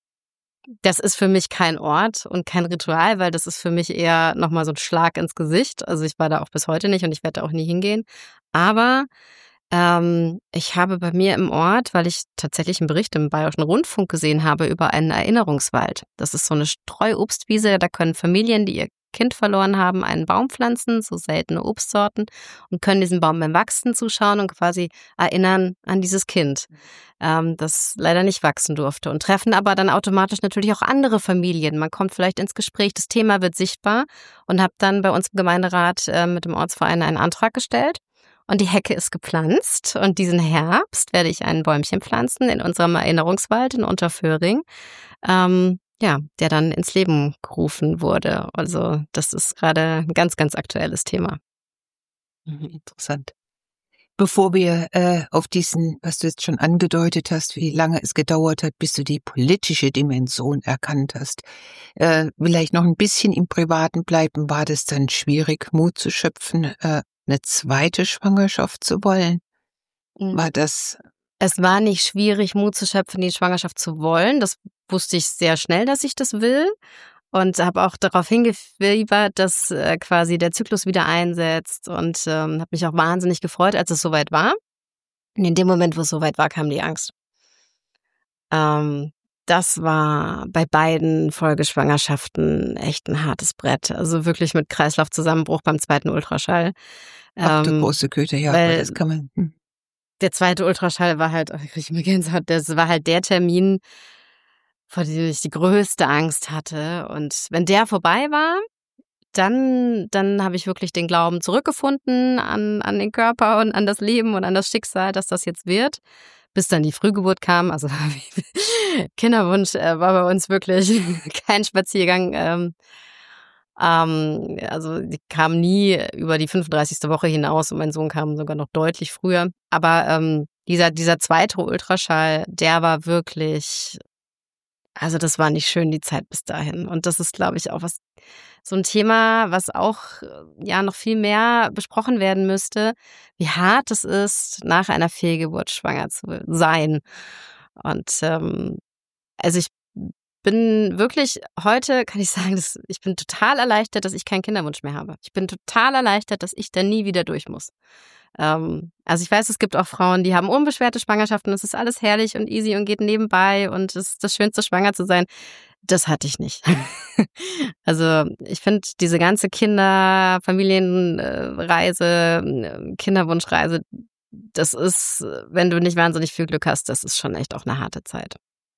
das ist für mich kein Ort und kein Ritual, weil das ist für mich eher nochmal so ein Schlag ins Gesicht. Also ich war da auch bis heute nicht und ich werde da auch nie hingehen. Aber ähm, ich habe bei mir im Ort, weil ich tatsächlich einen Bericht im Bayerischen Rundfunk gesehen habe über einen Erinnerungswald. Das ist so eine Streuobstwiese, da können Familien, die ihr Kind verloren haben, einen Baum pflanzen, so seltene Obstsorten und können diesen Baum beim Wachsen zuschauen und quasi erinnern an dieses Kind, ähm, das leider nicht wachsen durfte und treffen aber dann automatisch natürlich auch andere Familien. Man kommt vielleicht ins Gespräch, das Thema wird sichtbar und habe dann bei uns im Gemeinderat äh, mit dem Ortsverein einen Antrag gestellt und die Hecke ist gepflanzt und diesen Herbst werde ich ein Bäumchen pflanzen in unserem Erinnerungswald in Unterföhring. Ähm, Ja, der dann ins Leben gerufen wurde. Also das ist gerade ein ganz, ganz aktuelles Thema. Interessant. Bevor wir äh, auf diesen, was du jetzt schon angedeutet hast, wie lange es gedauert hat, bis du die politische Dimension erkannt hast, äh, vielleicht noch ein bisschen im Privaten bleiben, war das dann schwierig, Mut zu schöpfen, äh, eine zweite Schwangerschaft zu wollen? War das? Es war nicht schwierig, Mut zu schöpfen, die Schwangerschaft zu wollen. Das wusste ich sehr schnell, dass ich das will. Und habe auch darauf hingefiebert, dass äh, quasi der Zyklus wieder einsetzt. Und ähm, habe mich auch wahnsinnig gefreut, als es soweit war. Und in dem Moment, wo es soweit war, kam die Angst. Ähm, das war bei beiden Folgeschwangerschaften echt ein hartes Brett. Also wirklich mit Kreislaufzusammenbruch beim zweiten Ultraschall. Ach, du Ähm, große Güte, ja, weil aber das kann man. Hm. Der zweite Ultraschall war halt, oh, ich kriege mir Gänsehaut, das war halt der Termin, vor dem ich die größte Angst hatte. Und wenn der vorbei war, dann, dann habe ich wirklich den Glauben zurückgefunden an, an den Körper und an das Leben und an das Schicksal, dass das jetzt wird. Bis dann die Frühgeburt kam, also Kinderwunsch äh, war bei uns wirklich kein Spaziergang. Ähm, ähm, also die kam nie über die fünfunddreißigste Woche hinaus und mein Sohn kam sogar noch deutlich früher. Aber ähm, dieser, dieser zweite Ultraschall, der war wirklich, also das war nicht schön, die Zeit bis dahin. Und das ist, glaube ich, auch was, so ein Thema, was auch ja noch viel mehr besprochen werden müsste, wie hart es ist, nach einer Fehlgeburt schwanger zu sein. Und ähm, also ich bin wirklich, heute kann ich sagen, dass ich bin total erleichtert, dass ich keinen Kinderwunsch mehr habe. Ich bin total erleichtert, dass ich da nie wieder durch muss. Ähm, also ich weiß, es gibt auch Frauen, die haben unbeschwerte Schwangerschaften, es ist alles herrlich und easy und geht nebenbei und es ist das Schönste, schwanger zu sein. Das hatte ich nicht. Also ich finde diese ganze Kinder-, Familienreise, Kinderwunschreise, das ist, wenn du nicht wahnsinnig viel Glück hast, das ist schon echt auch eine harte Zeit.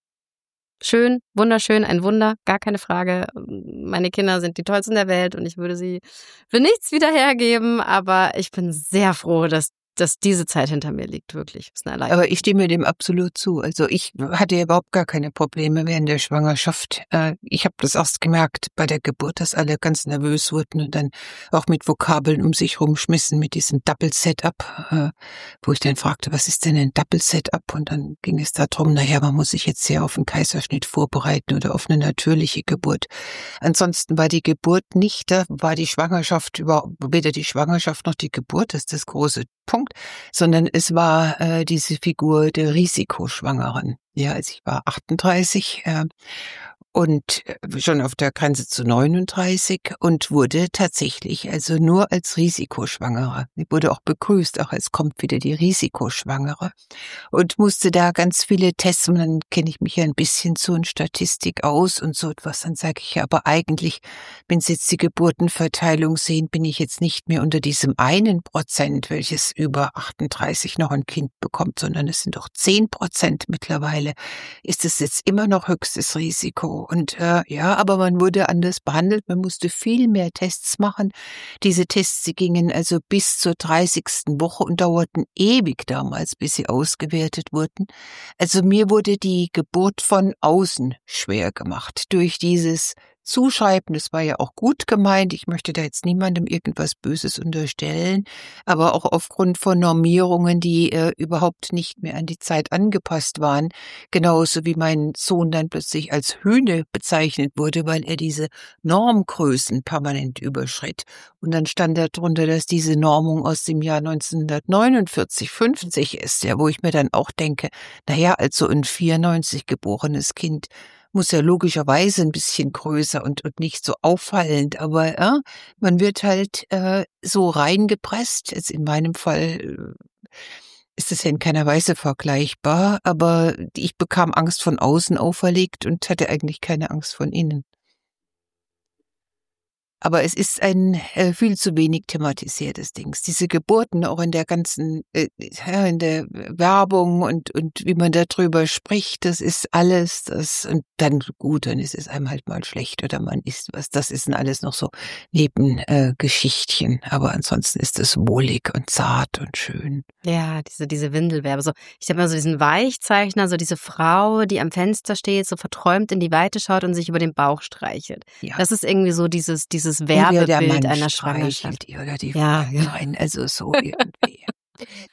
Schön, wunderschön, ein Wunder, gar keine Frage. Meine Kinder sind die tollsten der Welt und ich würde sie für nichts wieder hergeben, aber ich bin sehr froh, dass dass diese Zeit hinter mir liegt, wirklich. Das ist eine Erleichterung. Aber ich stimme dem absolut zu. Also ich hatte überhaupt gar keine Probleme während der Schwangerschaft. Ich habe das erst gemerkt bei der Geburt, dass alle ganz nervös wurden und dann auch mit Vokabeln um sich rumschmissen mit diesem Double Setup, wo ich dann fragte, was ist denn ein Double Setup? Und dann ging es darum, naja, man muss sich jetzt sehr auf einen Kaiserschnitt vorbereiten oder auf eine natürliche Geburt. Ansonsten war die Geburt nicht, da war die Schwangerschaft überhaupt, weder die Schwangerschaft noch die Geburt, das ist das große Punkt, sondern es war äh, diese Figur der Risikoschwangeren. Ja, also ich war achtunddreißig äh, und schon auf der Grenze zu neununddreißig und wurde tatsächlich also nur als Risikoschwangere. Ich wurde auch begrüßt, auch als kommt wieder die Risikoschwangere und musste da ganz viele Tests, und dann kenne ich mich ja ein bisschen so in Statistik aus und so etwas, dann sage ich ja, aber eigentlich, wenn Sie jetzt die Geburtenverteilung sehen, bin ich jetzt nicht mehr unter diesem einen Prozent, welches über achtunddreißig noch ein Kind bekommt, sondern es sind doch zehn Prozent mittlerweile. Ist es jetzt immer noch höchstes Risiko? Und äh, ja, aber man wurde anders behandelt, man musste viel mehr Tests machen. Diese Tests, sie gingen also bis zur dreißigsten Woche und dauerten ewig damals, bis sie ausgewertet wurden. Also mir wurde die Geburt von außen schwer gemacht durch dieses Zuschreiben, das war ja auch gut gemeint, ich möchte da jetzt niemandem irgendwas Böses unterstellen, aber auch aufgrund von Normierungen, die äh, überhaupt nicht mehr an die Zeit angepasst waren, genauso wie mein Sohn dann plötzlich als Hühne bezeichnet wurde, weil er diese Normgrößen permanent überschritt. Und dann stand da drunter, dass diese Normung aus dem Jahr neunzehnhundertneunundvierzig, fünfzig ist, ja, wo ich mir dann auch denke, naja, also ein vierundneunzig geborenes Kind muss ja logischerweise ein bisschen größer und, und nicht so auffallend, aber ja, man wird halt äh, so reingepresst. Jetzt in meinem Fall äh, ist das ja in keiner Weise vergleichbar, aber ich bekam Angst von außen auferlegt und hatte eigentlich keine Angst von innen. Aber es ist ein äh, viel zu wenig thematisiertes Ding. Diese Geburten auch in der ganzen, äh, in der Werbung und und wie man darüber spricht, das ist alles das. Und dann gut, dann ist es einem halt mal schlecht oder man isst was. Das ist alles noch so Nebengeschichtchen. Äh, Aber ansonsten ist es wohlig und zart und schön. Ja, diese diese Windelwerbe. So, ich habe mal so diesen Weichzeichner, so diese Frau, die am Fenster steht, so verträumt in die Weite schaut und sich über den Bauch streichelt. Ja. Das ist irgendwie so dieses dieses Werbebild einer Schwangerschaft. Oder die ja, ja. Rein, also so irgendwie.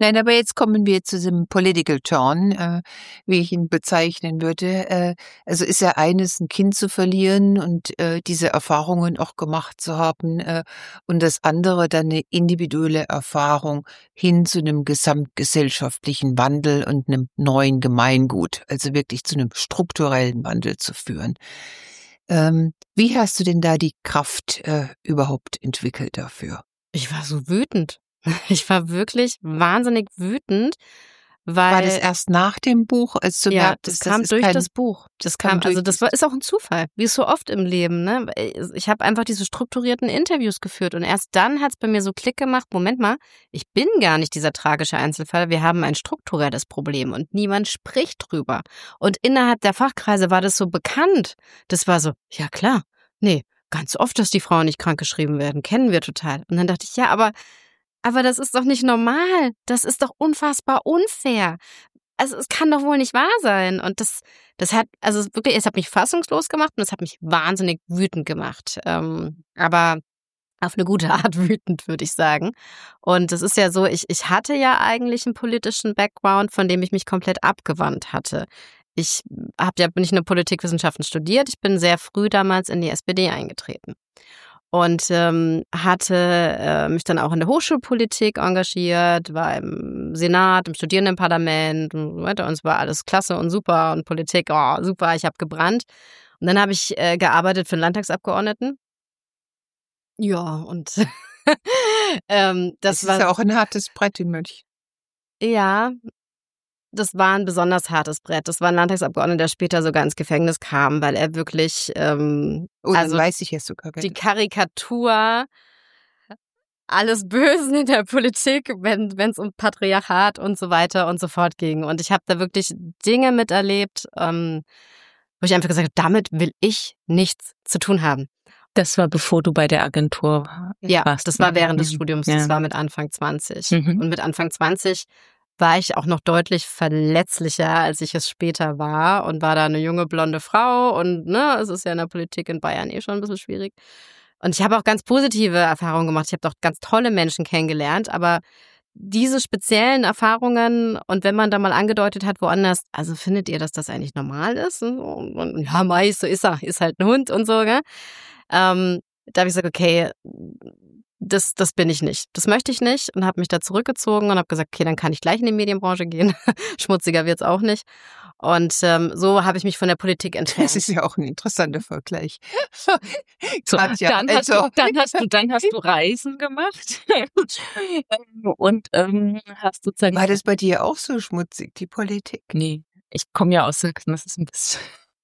Nein, aber jetzt kommen wir zu diesem Political Turn, äh, wie ich ihn bezeichnen würde. Äh, also ist ja eines, ein Kind zu verlieren und äh, diese Erfahrungen auch gemacht zu haben äh, und das andere dann eine individuelle Erfahrung hin zu einem gesamtgesellschaftlichen Wandel und einem neuen Gemeingut, also wirklich zu einem strukturellen Wandel zu führen. Ähm, wie hast du denn da die Kraft äh, überhaupt entwickelt dafür? Ich war so wütend. Ich war wirklich wahnsinnig wütend, weil... War das erst nach dem Buch, als du ja, merktest, das kam das ist durch kein, das Buch. Das kam kam, durch also das war, ist auch ein Zufall, wie es so oft im Leben, ne? Ich habe einfach diese strukturierten Interviews geführt und erst dann hat es bei mir so Klick gemacht, Moment mal, ich bin gar nicht dieser tragische Einzelfall, wir haben ein strukturelles Problem und niemand spricht drüber. Und innerhalb der Fachkreise war das so bekannt. Das war so, ja klar, nee, ganz oft, dass die Frauen nicht krankgeschrieben werden, kennen wir total. Und dann dachte ich, ja, aber Aber das ist doch nicht normal. Das ist doch unfassbar unfair. Also es kann doch wohl nicht wahr sein. Und das, das hat, also wirklich, es hat mich fassungslos gemacht und es hat mich wahnsinnig wütend gemacht. Ähm, aber auf eine gute Art wütend, würde ich sagen. Und es ist ja so, ich, ich hatte ja eigentlich einen politischen Background, von dem ich mich komplett abgewandt hatte. Ich habe ja nicht nur Politikwissenschaften studiert, ich bin sehr früh damals in die S P D eingetreten. Und ähm, hatte äh, mich dann auch in der Hochschulpolitik engagiert, war im Senat, im Studierendenparlament und so weiter. Und es war alles klasse und super und Politik, oh, super, ich habe gebrannt. Und dann habe ich äh, gearbeitet für einen Landtagsabgeordneten. Ja, und ähm, das, das war... ist ja auch ein hartes Brett in München. Ja, das war ein besonders hartes Brett. Das war ein Landtagsabgeordneter, der später sogar ins Gefängnis kam, weil er wirklich, ähm, oh, also weiß ich jetzt sogar die Karikatur alles Bösen in der Politik, wenn es um Patriarchat und so weiter und so fort ging. Und ich habe da wirklich Dinge miterlebt, ähm, wo ich einfach gesagt habe, damit will ich nichts zu tun haben. Das war bevor du bei der Agentur ja, warst. Das war während des Studiums, ja. Das war mit Anfang zwanzig. Mhm. Und mit Anfang zwanzig war ich auch noch deutlich verletzlicher, als ich es später war und war da eine junge, blonde Frau und ne, es ist ja in der Politik in Bayern eh schon ein bisschen schwierig. Und ich habe auch ganz positive Erfahrungen gemacht. Ich habe doch ganz tolle Menschen kennengelernt, aber diese speziellen Erfahrungen und wenn man da mal angedeutet hat woanders, also findet ihr, dass das eigentlich normal ist? Und, und, ja, meist, so ist er, ist halt ein Hund und so, gell? Ähm, da habe ich gesagt, okay, Das, das bin ich nicht. Das möchte ich nicht und habe mich da zurückgezogen und habe gesagt, okay, dann kann ich gleich in die Medienbranche gehen. Schmutziger wird's auch nicht. Und ähm, so habe ich mich von der Politik entfernt. Das ist ja auch ein interessanter Vergleich. So, Katja, dann, hast also. du, dann, hast du, dann hast du Reisen gemacht und ähm, hast sozusagen... War das bei dir auch so schmutzig, die Politik? Nee, ich komme ja aus Sachsen, das ist ein bisschen...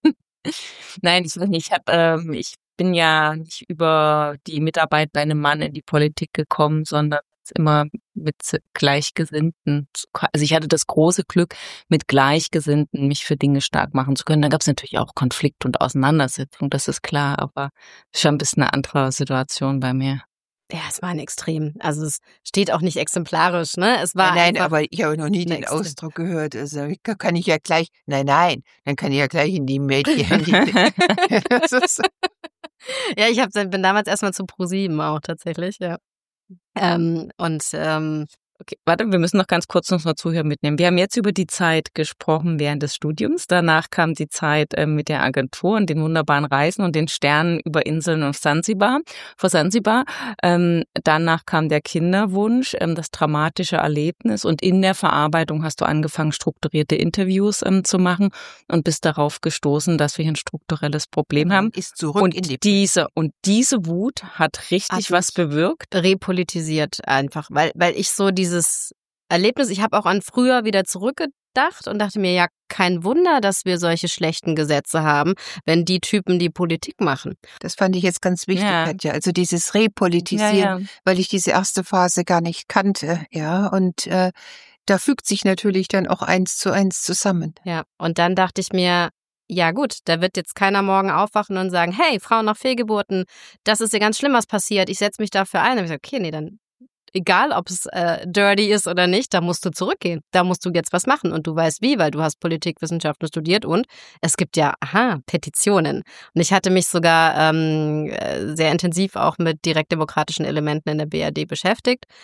Nein, ich weiß nicht, ich habe... Ähm, ich bin ja nicht über die Mitarbeit bei einem Mann in die Politik gekommen, sondern immer mit Gleichgesinnten. Also ich hatte das große Glück, mit Gleichgesinnten mich für Dinge stark machen zu können. Da gab es natürlich auch Konflikt und Auseinandersetzung, das ist klar, aber schon ein bisschen eine andere Situation bei mir. Ja, es war ein Extrem. Also es steht auch nicht exemplarisch, ne? Es war nein, nein, aber ich habe noch nie den Extrem. Ausdruck gehört. Also kann ich ja gleich, nein, nein, dann kann ich ja gleich in die Medien. Das ist ja, ich hab, bin damals erstmal zu ProSieben auch tatsächlich, ja. Ähm, und ähm, okay, warte, wir müssen noch ganz kurz unsere Zuhörer mitnehmen. Wir haben jetzt über die Zeit gesprochen während des Studiums. Danach kam die Zeit äh, mit der Agentur und den wunderbaren Reisen und den Sternen über Inseln auf Sansibar, vor Sansibar. Ähm, danach kam der Kinderwunsch, ähm, das dramatische Erlebnis und in der Verarbeitung hast du angefangen, strukturierte Interviews ähm, zu machen und bist darauf gestoßen, dass wir ein strukturelles Problem haben. Ist zurück und in die diese und diese Wut hat richtig Hat was bewirkt. Repolitisiert einfach, weil weil ich so dieses Erlebnis, ich habe auch an früher wieder zurückgedacht und dachte mir, ja, kein Wunder, dass wir solche schlechten Gesetze haben, wenn die Typen die Politik machen. Das fand ich jetzt ganz wichtig, Ja. Katja. Also dieses Repolitisieren, Ja, ja. weil ich diese erste Phase gar nicht kannte, ja. Und äh, da fügt sich natürlich dann auch eins zu eins zusammen. Ja, und dann dachte ich mir, ja gut, da wird jetzt keiner morgen aufwachen und sagen, hey, Frauen nach Fehlgeburten, das ist ja ganz schlimm, was passiert, ich setze mich dafür ein. Und ich sage, okay, nee, dann egal, ob es äh, dirty ist oder nicht, da musst du zurückgehen. Da musst du jetzt was machen und du weißt wie, weil du hast Politikwissenschaften studiert und es gibt ja, aha, Petitionen. Und ich hatte mich sogar ähm, sehr intensiv auch mit direktdemokratischen Elementen in der B R D beschäftigt.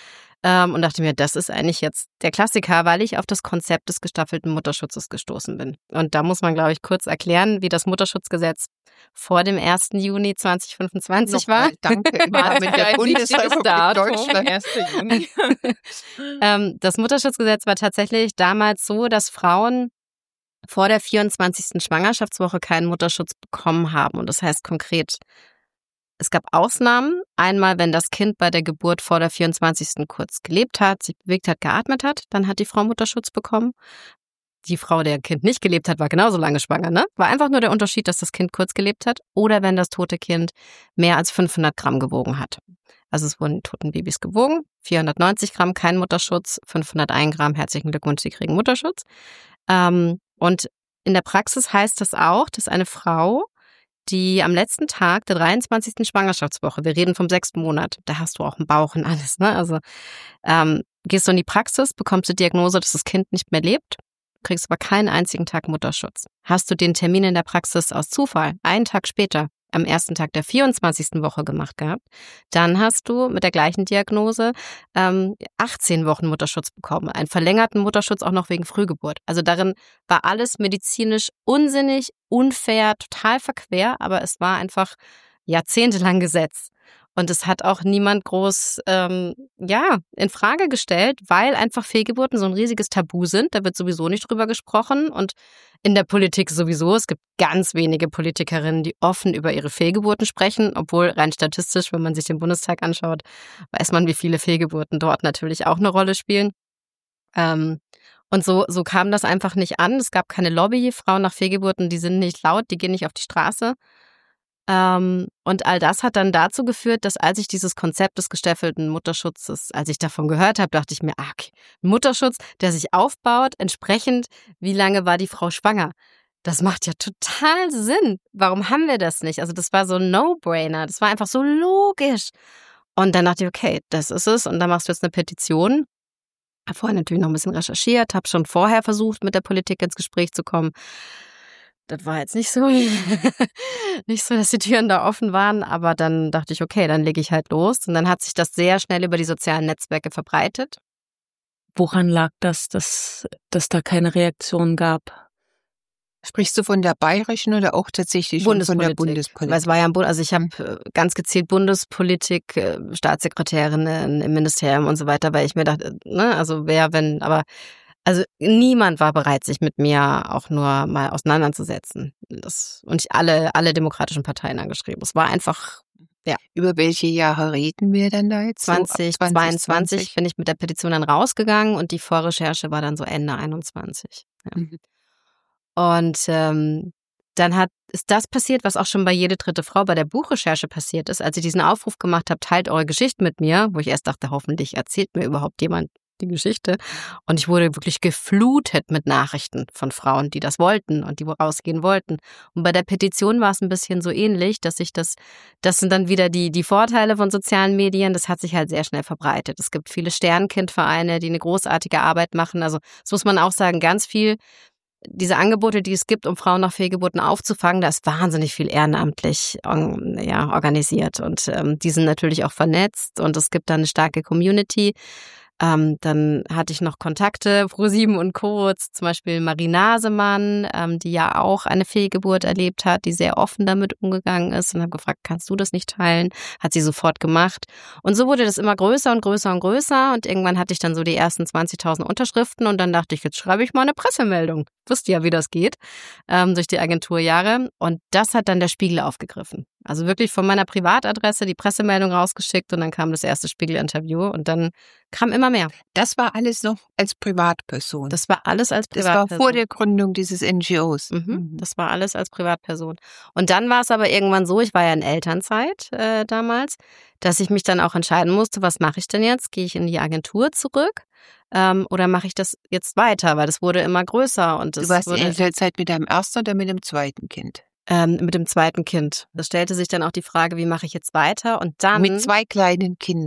ähm, und dachte mir, das ist eigentlich jetzt der Klassiker, weil ich auf das Konzept des gestaffelten Mutterschutzes gestoßen bin. Und da muss man, glaube ich, kurz erklären, wie das Mutterschutzgesetz vor dem ersten Juni zweitausendfünfundzwanzig war. Danke. Immer mit der Bundesrepublik Deutschland. erster Juni. ähm, das Mutterschutzgesetz war tatsächlich damals so, dass Frauen vor der vierundzwanzigsten Schwangerschaftswoche keinen Mutterschutz bekommen haben. Und das heißt konkret, es gab Ausnahmen. Einmal, wenn das Kind bei der Geburt vor der vierundzwanzigsten kurz gelebt hat, sich bewegt hat, geatmet hat, dann hat die Frau Mutterschutz bekommen. Die Frau, der Kind nicht gelebt hat, war genauso lange schwanger, ne? War einfach nur der Unterschied, dass das Kind kurz gelebt hat oder wenn das tote Kind mehr als fünfhundert Gramm gewogen hat. Also es wurden die toten Babys gewogen, vierhundertneunzig Gramm, kein Mutterschutz, fünfhunderteins Gramm, herzlichen Glückwunsch, Sie kriegen Mutterschutz. Ähm, und in der Praxis heißt das auch, dass eine Frau, die am letzten Tag der dreiundzwanzigsten Schwangerschaftswoche, wir reden vom sechsten Monat, da hast du auch einen Bauch und alles, ne? Also ähm, gehst du in die Praxis, bekommst die Diagnose, dass das Kind nicht mehr lebt, kriegst aber keinen einzigen Tag Mutterschutz. Hast du den Termin in der Praxis aus Zufall einen Tag später, am ersten Tag der vierundzwanzigsten Woche gemacht gehabt, dann hast du mit der gleichen Diagnose ähm, achtzehn Wochen Mutterschutz bekommen. Einen verlängerten Mutterschutz auch noch wegen Frühgeburt. Also darin war alles medizinisch unsinnig, unfair, total verquer, aber es war einfach jahrzehntelang Gesetz. Und es hat auch niemand groß ähm, ja in Frage gestellt, weil einfach Fehlgeburten so ein riesiges Tabu sind. Da wird sowieso nicht drüber gesprochen und in der Politik sowieso. Es gibt ganz wenige Politikerinnen, die offen über ihre Fehlgeburten sprechen, obwohl rein statistisch, wenn man sich den Bundestag anschaut, weiß man, wie viele Fehlgeburten dort natürlich auch eine Rolle spielen. Ähm, und so so kam das einfach nicht an. Es gab keine Lobby. Frauen nach Fehlgeburten, die sind nicht laut, die gehen nicht auf die Straße. Ähm, und all das hat dann dazu geführt, dass als ich dieses Konzept des gestaffelten Mutterschutzes, als ich davon gehört habe, dachte ich mir, ah, okay, Mutterschutz, der sich aufbaut, entsprechend, wie lange war die Frau schwanger? Das macht ja total Sinn. Warum haben wir das nicht? Also das war so ein No-Brainer, das war einfach so logisch. Und dann dachte ich, okay, das ist es. Und dann machst du jetzt eine Petition. Habe vorher natürlich noch ein bisschen recherchiert, habe schon vorher versucht, mit der Politik ins Gespräch zu kommen. Das war jetzt nicht so, nicht so, dass die Türen da offen waren, aber dann dachte ich, okay, dann lege ich halt los. Und dann hat sich das sehr schnell über die sozialen Netzwerke verbreitet. Woran lag das, dass, dass da keine Reaktion gab? Sprichst du von der bayerischen oder auch tatsächlich von der Bundespolitik? Weil es war ja, also ich habe ganz gezielt Bundespolitik, Staatssekretärinnen im Ministerium und so weiter, weil ich mir dachte, ne, also wer, wenn, aber also niemand war bereit, sich mit mir auch nur mal auseinanderzusetzen. Das, und ich alle, alle demokratischen Parteien angeschrieben. Es war einfach, ja. Über welche Jahre reden wir denn da jetzt? zweitausendzweiundzwanzig bin ich mit der Petition dann rausgegangen und die Vorrecherche war dann so Ende einundzwanzig. Ja. Mhm. Und ähm, dann hat ist das passiert, was auch schon bei Jede dritte Frau bei der Buchrecherche passiert ist, als ich diesen Aufruf gemacht habe, teilt eure Geschichte mit mir, wo ich erst dachte, hoffentlich erzählt mir überhaupt jemand die Geschichte. Und ich wurde wirklich geflutet mit Nachrichten von Frauen, die das wollten und die rausgehen wollten. Und bei der Petition war es ein bisschen so ähnlich, dass ich das, das sind dann wieder die, die Vorteile von sozialen Medien, das hat sich halt sehr schnell verbreitet. Es gibt viele Sternkindvereine, die eine großartige Arbeit machen. Also das muss man auch sagen, ganz viel, diese Angebote, die es gibt, um Frauen nach Fehlgeburten aufzufangen, da ist wahnsinnig viel ehrenamtlich ja, organisiert. Und ähm, die sind natürlich auch vernetzt und es gibt da eine starke Community. Ähm, dann hatte ich noch Kontakte, ProSieben und Co., zum Beispiel Marie Nasemann, ähm, die ja auch eine Fehlgeburt erlebt hat, die sehr offen damit umgegangen ist und habe gefragt, kannst du das nicht teilen? Hat sie sofort gemacht. Und so wurde das immer größer und größer und größer und irgendwann hatte ich dann so die ersten zwanzigtausend Unterschriften und dann dachte ich, jetzt schreibe ich mal eine Pressemeldung. Wusste ja, wie das geht, ähm, durch die Agenturjahre. Und das hat dann der Spiegel aufgegriffen. Also wirklich von meiner Privatadresse die Pressemeldung rausgeschickt und dann kam das erste Spiegel-Interview und dann kam immer mehr. Das war alles noch als Privatperson? Das war alles als Privatperson. Das war vor der Gründung dieses N G Os? Mhm. Mhm. Das war alles als Privatperson. Und dann war es aber irgendwann so, ich war ja in Elternzeit äh, damals, dass ich mich dann auch entscheiden musste, was mache ich denn jetzt? Gehe ich in die Agentur zurück? Ähm, oder mache ich das jetzt weiter? Weil das wurde immer größer. Und das du warst wurde, in Elternzeit mit deinem ersten oder mit dem zweiten Kind? Ähm, mit dem zweiten Kind. Da stellte sich dann auch die Frage, wie mache ich jetzt weiter? Und dann mit zwei kleinen Kindern.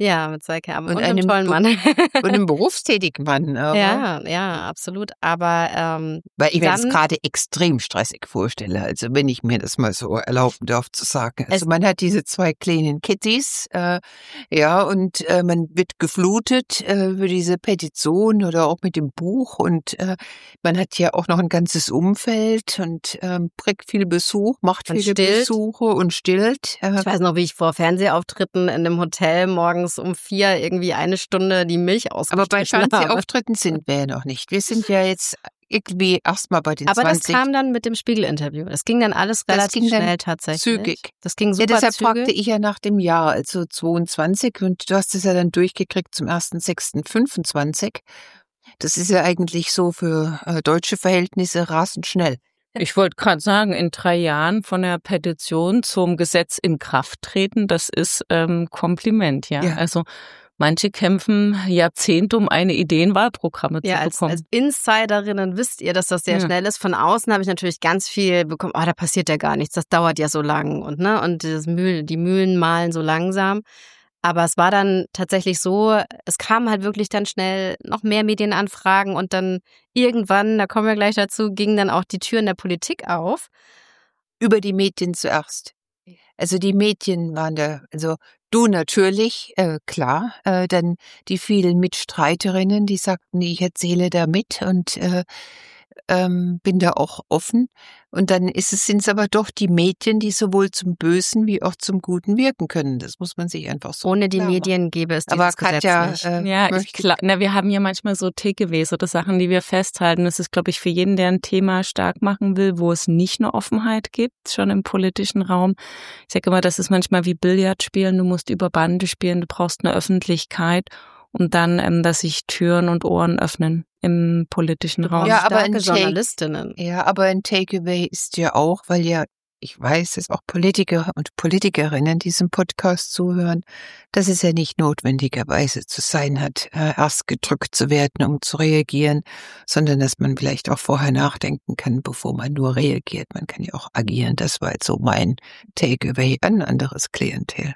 Ja, mit zwei Kerben und, Und und einem einem tollen Be- Mann. Und einem berufstätigen Mann. Aber Ja, ja, absolut. Aber ähm, Weil ich mir das dann- gerade extrem stressig vorstelle, also wenn ich mir das mal so erlauben darf zu sagen. Also Es- man hat diese zwei kleinen Kitties, äh, ja, und äh, man wird geflutet äh, für diese Petition oder auch mit dem Buch und äh, man hat ja auch noch ein ganzes Umfeld und ähm, kriegt viel Besuch, macht Und viele stillt. Besuche und stillt. Äh, Ich weiß noch, wie ich vor Fernsehauftritten in einem Hotel morgens um vier irgendwie eine Stunde die Milch aber bei ausgestrichen habe. Fernsehauftritten sind wir ja noch nicht. Wir sind ja jetzt irgendwie erstmal bei den Aber zwanzig. das kam dann mit dem Spiegel-Interview. Das ging dann alles Das relativ ging dann schnell tatsächlich. zügig. Das ging Ja, super deshalb zügig. fragte ich ja nach dem Jahr, also zweiundzwanzig, und du hast es ja dann durchgekriegt zum ersten sechsten fünfundzwanzig. Das ist ja eigentlich so für äh, deutsche Verhältnisse rasend schnell. Ich wollte gerade sagen, in drei Jahren von der Petition zum Gesetz in Kraft treten, das ist ähm, Kompliment, ja. Ja. Also manche kämpfen Jahrzehnte, um eine Ideenwahlprogramme Ja, zu als, bekommen. als Insiderinnen wisst ihr, dass das sehr Ja. schnell ist. Von außen habe ich natürlich ganz viel bekommen, oh, da passiert ja gar nichts, das dauert ja so lang und ne und das Mühl, die Mühlen mahlen so langsam. Aber es war dann tatsächlich so, es kamen halt wirklich dann schnell noch mehr Medienanfragen und dann irgendwann, da kommen wir gleich dazu, gingen dann auch die Türen der Politik auf. Über die Medien zuerst. Also die Medien waren da, also du natürlich, äh, klar, äh, dann die vielen Mitstreiterinnen, die sagten, ich erzähle da mit und äh, ähm, bin da auch offen. Und dann ist es, sind es aber doch die Medien, die sowohl zum Bösen wie auch zum Guten wirken können. Das muss man sich einfach so Ohne die klar machen. Medien gäbe es dieses Aber Gesetz Katja, nicht. äh, Ja, ich möchte- klar, na, wir haben ja manchmal so Takeaways oder Sachen, die wir festhalten. Das ist, glaube ich, für jeden, der ein Thema stark machen will, wo es nicht eine Offenheit gibt, schon im politischen Raum. Ich sage immer, das ist manchmal wie Billard spielen. Du musst über Bande spielen, du brauchst eine Öffentlichkeit und dann, ähm, dass sich Türen und Ohren öffnen im politischen Raum. Ja, aber starke ein Take- Journalistinnen. Ja, aber ein Takeaway ist ja auch, weil ja, ich weiß, dass auch Politiker und Politikerinnen diesem Podcast zuhören, dass es ja nicht notwendigerweise zu sein hat, äh, erst gedrückt zu werden, um zu reagieren, sondern dass man vielleicht auch vorher nachdenken kann, bevor man nur reagiert. Man kann ja auch agieren. Das war jetzt so mein Takeaway an ein anderes Klientel.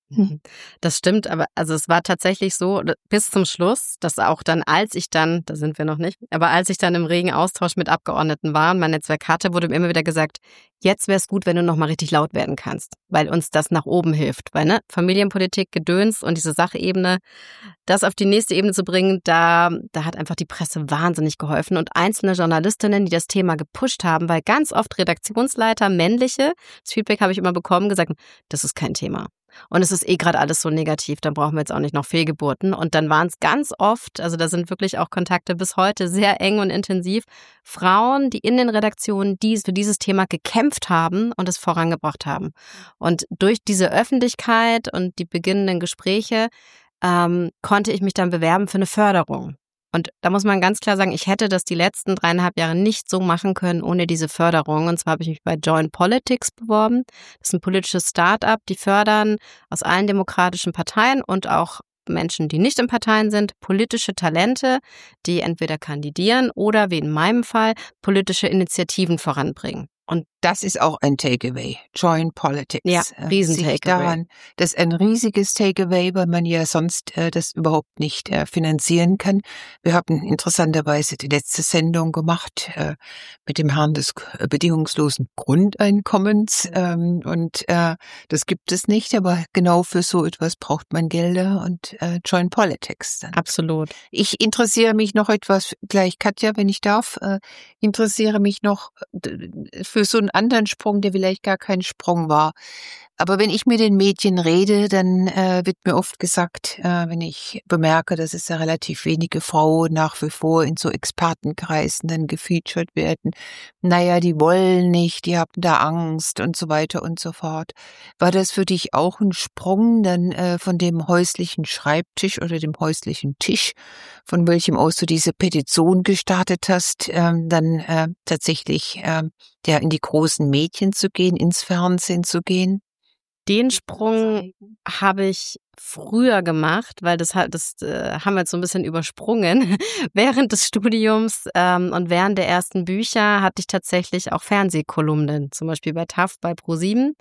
Das stimmt, aber also es war tatsächlich so bis zum Schluss, dass auch dann, als ich dann, da sind wir noch nicht, aber als ich dann im regen Austausch mit Abgeordneten war und mein Netzwerk hatte, wurde mir immer wieder gesagt, jetzt wäre es gut, wenn du noch mal richtig laut werden kannst, weil uns das nach oben hilft, weil ne Familienpolitik, Gedöns und diese Sachebene, das auf die nächste Ebene zu bringen, da da hat einfach die Presse wahnsinnig geholfen und einzelne Journalistinnen, die das Thema gepusht haben, weil ganz oft Redaktionsleiter, männliche, das Feedback habe ich immer bekommen, gesagt, das ist kein Thema. Und es ist eh gerade alles so negativ, dann brauchen wir jetzt auch nicht noch Fehlgeburten. Und dann waren es ganz oft, also da sind wirklich auch Kontakte bis heute sehr eng und intensiv, Frauen, die in den Redaktionen dies, für dieses Thema gekämpft haben und es vorangebracht haben. Und durch diese Öffentlichkeit und die beginnenden Gespräche ähm, konnte ich mich dann bewerben für eine Förderung. Und da muss man ganz klar sagen, ich hätte das die letzten dreieinhalb Jahre nicht so machen können ohne diese Förderung. Und zwar habe ich mich bei Join Politics beworben. Das ist ein politisches Start-up, die fördern aus allen demokratischen Parteien und auch Menschen, die nicht in Parteien sind, politische Talente, die entweder kandidieren oder, wie in meinem Fall, politische Initiativen voranbringen. Und das ist auch ein Takeaway. Join Politics. Ja, Äh, riesen sich Takeaway. daran- Das ist ein riesiges Takeaway, weil man ja sonst äh, das überhaupt nicht äh, finanzieren kann. Wir haben interessanterweise die letzte Sendung gemacht äh, mit dem Herrn des äh, bedingungslosen Grundeinkommens. Ähm, und äh, das gibt es nicht, aber genau für so etwas braucht man Gelder und äh, Join Politics. Dann. Absolut. Ich interessiere mich noch etwas, gleich Katja, wenn ich darf, äh, interessiere mich noch äh, für so einen anderen Sprung, der vielleicht gar kein Sprung war. Aber wenn ich mit den Medien rede, dann äh, wird mir oft gesagt, äh, wenn ich bemerke, dass es ja relativ wenige Frauen nach wie vor in so Expertenkreisen dann gefeatured werden, naja, die wollen nicht, die haben da Angst und so weiter und so fort. War das für dich auch ein Sprung dann äh, von dem häuslichen Schreibtisch oder dem häuslichen Tisch, von welchem aus du diese Petition gestartet hast, ähm, dann äh, tatsächlich äh, ja, in die großen Medien zu gehen, ins Fernsehen zu gehen? Den Sprung habe ich früher gemacht, weil das halt, das äh, haben wir jetzt so ein bisschen übersprungen. Während des Studiums ähm, und während der ersten Bücher hatte ich tatsächlich auch Fernsehkolumnen, zum Beispiel bei T A F, bei ProSieben.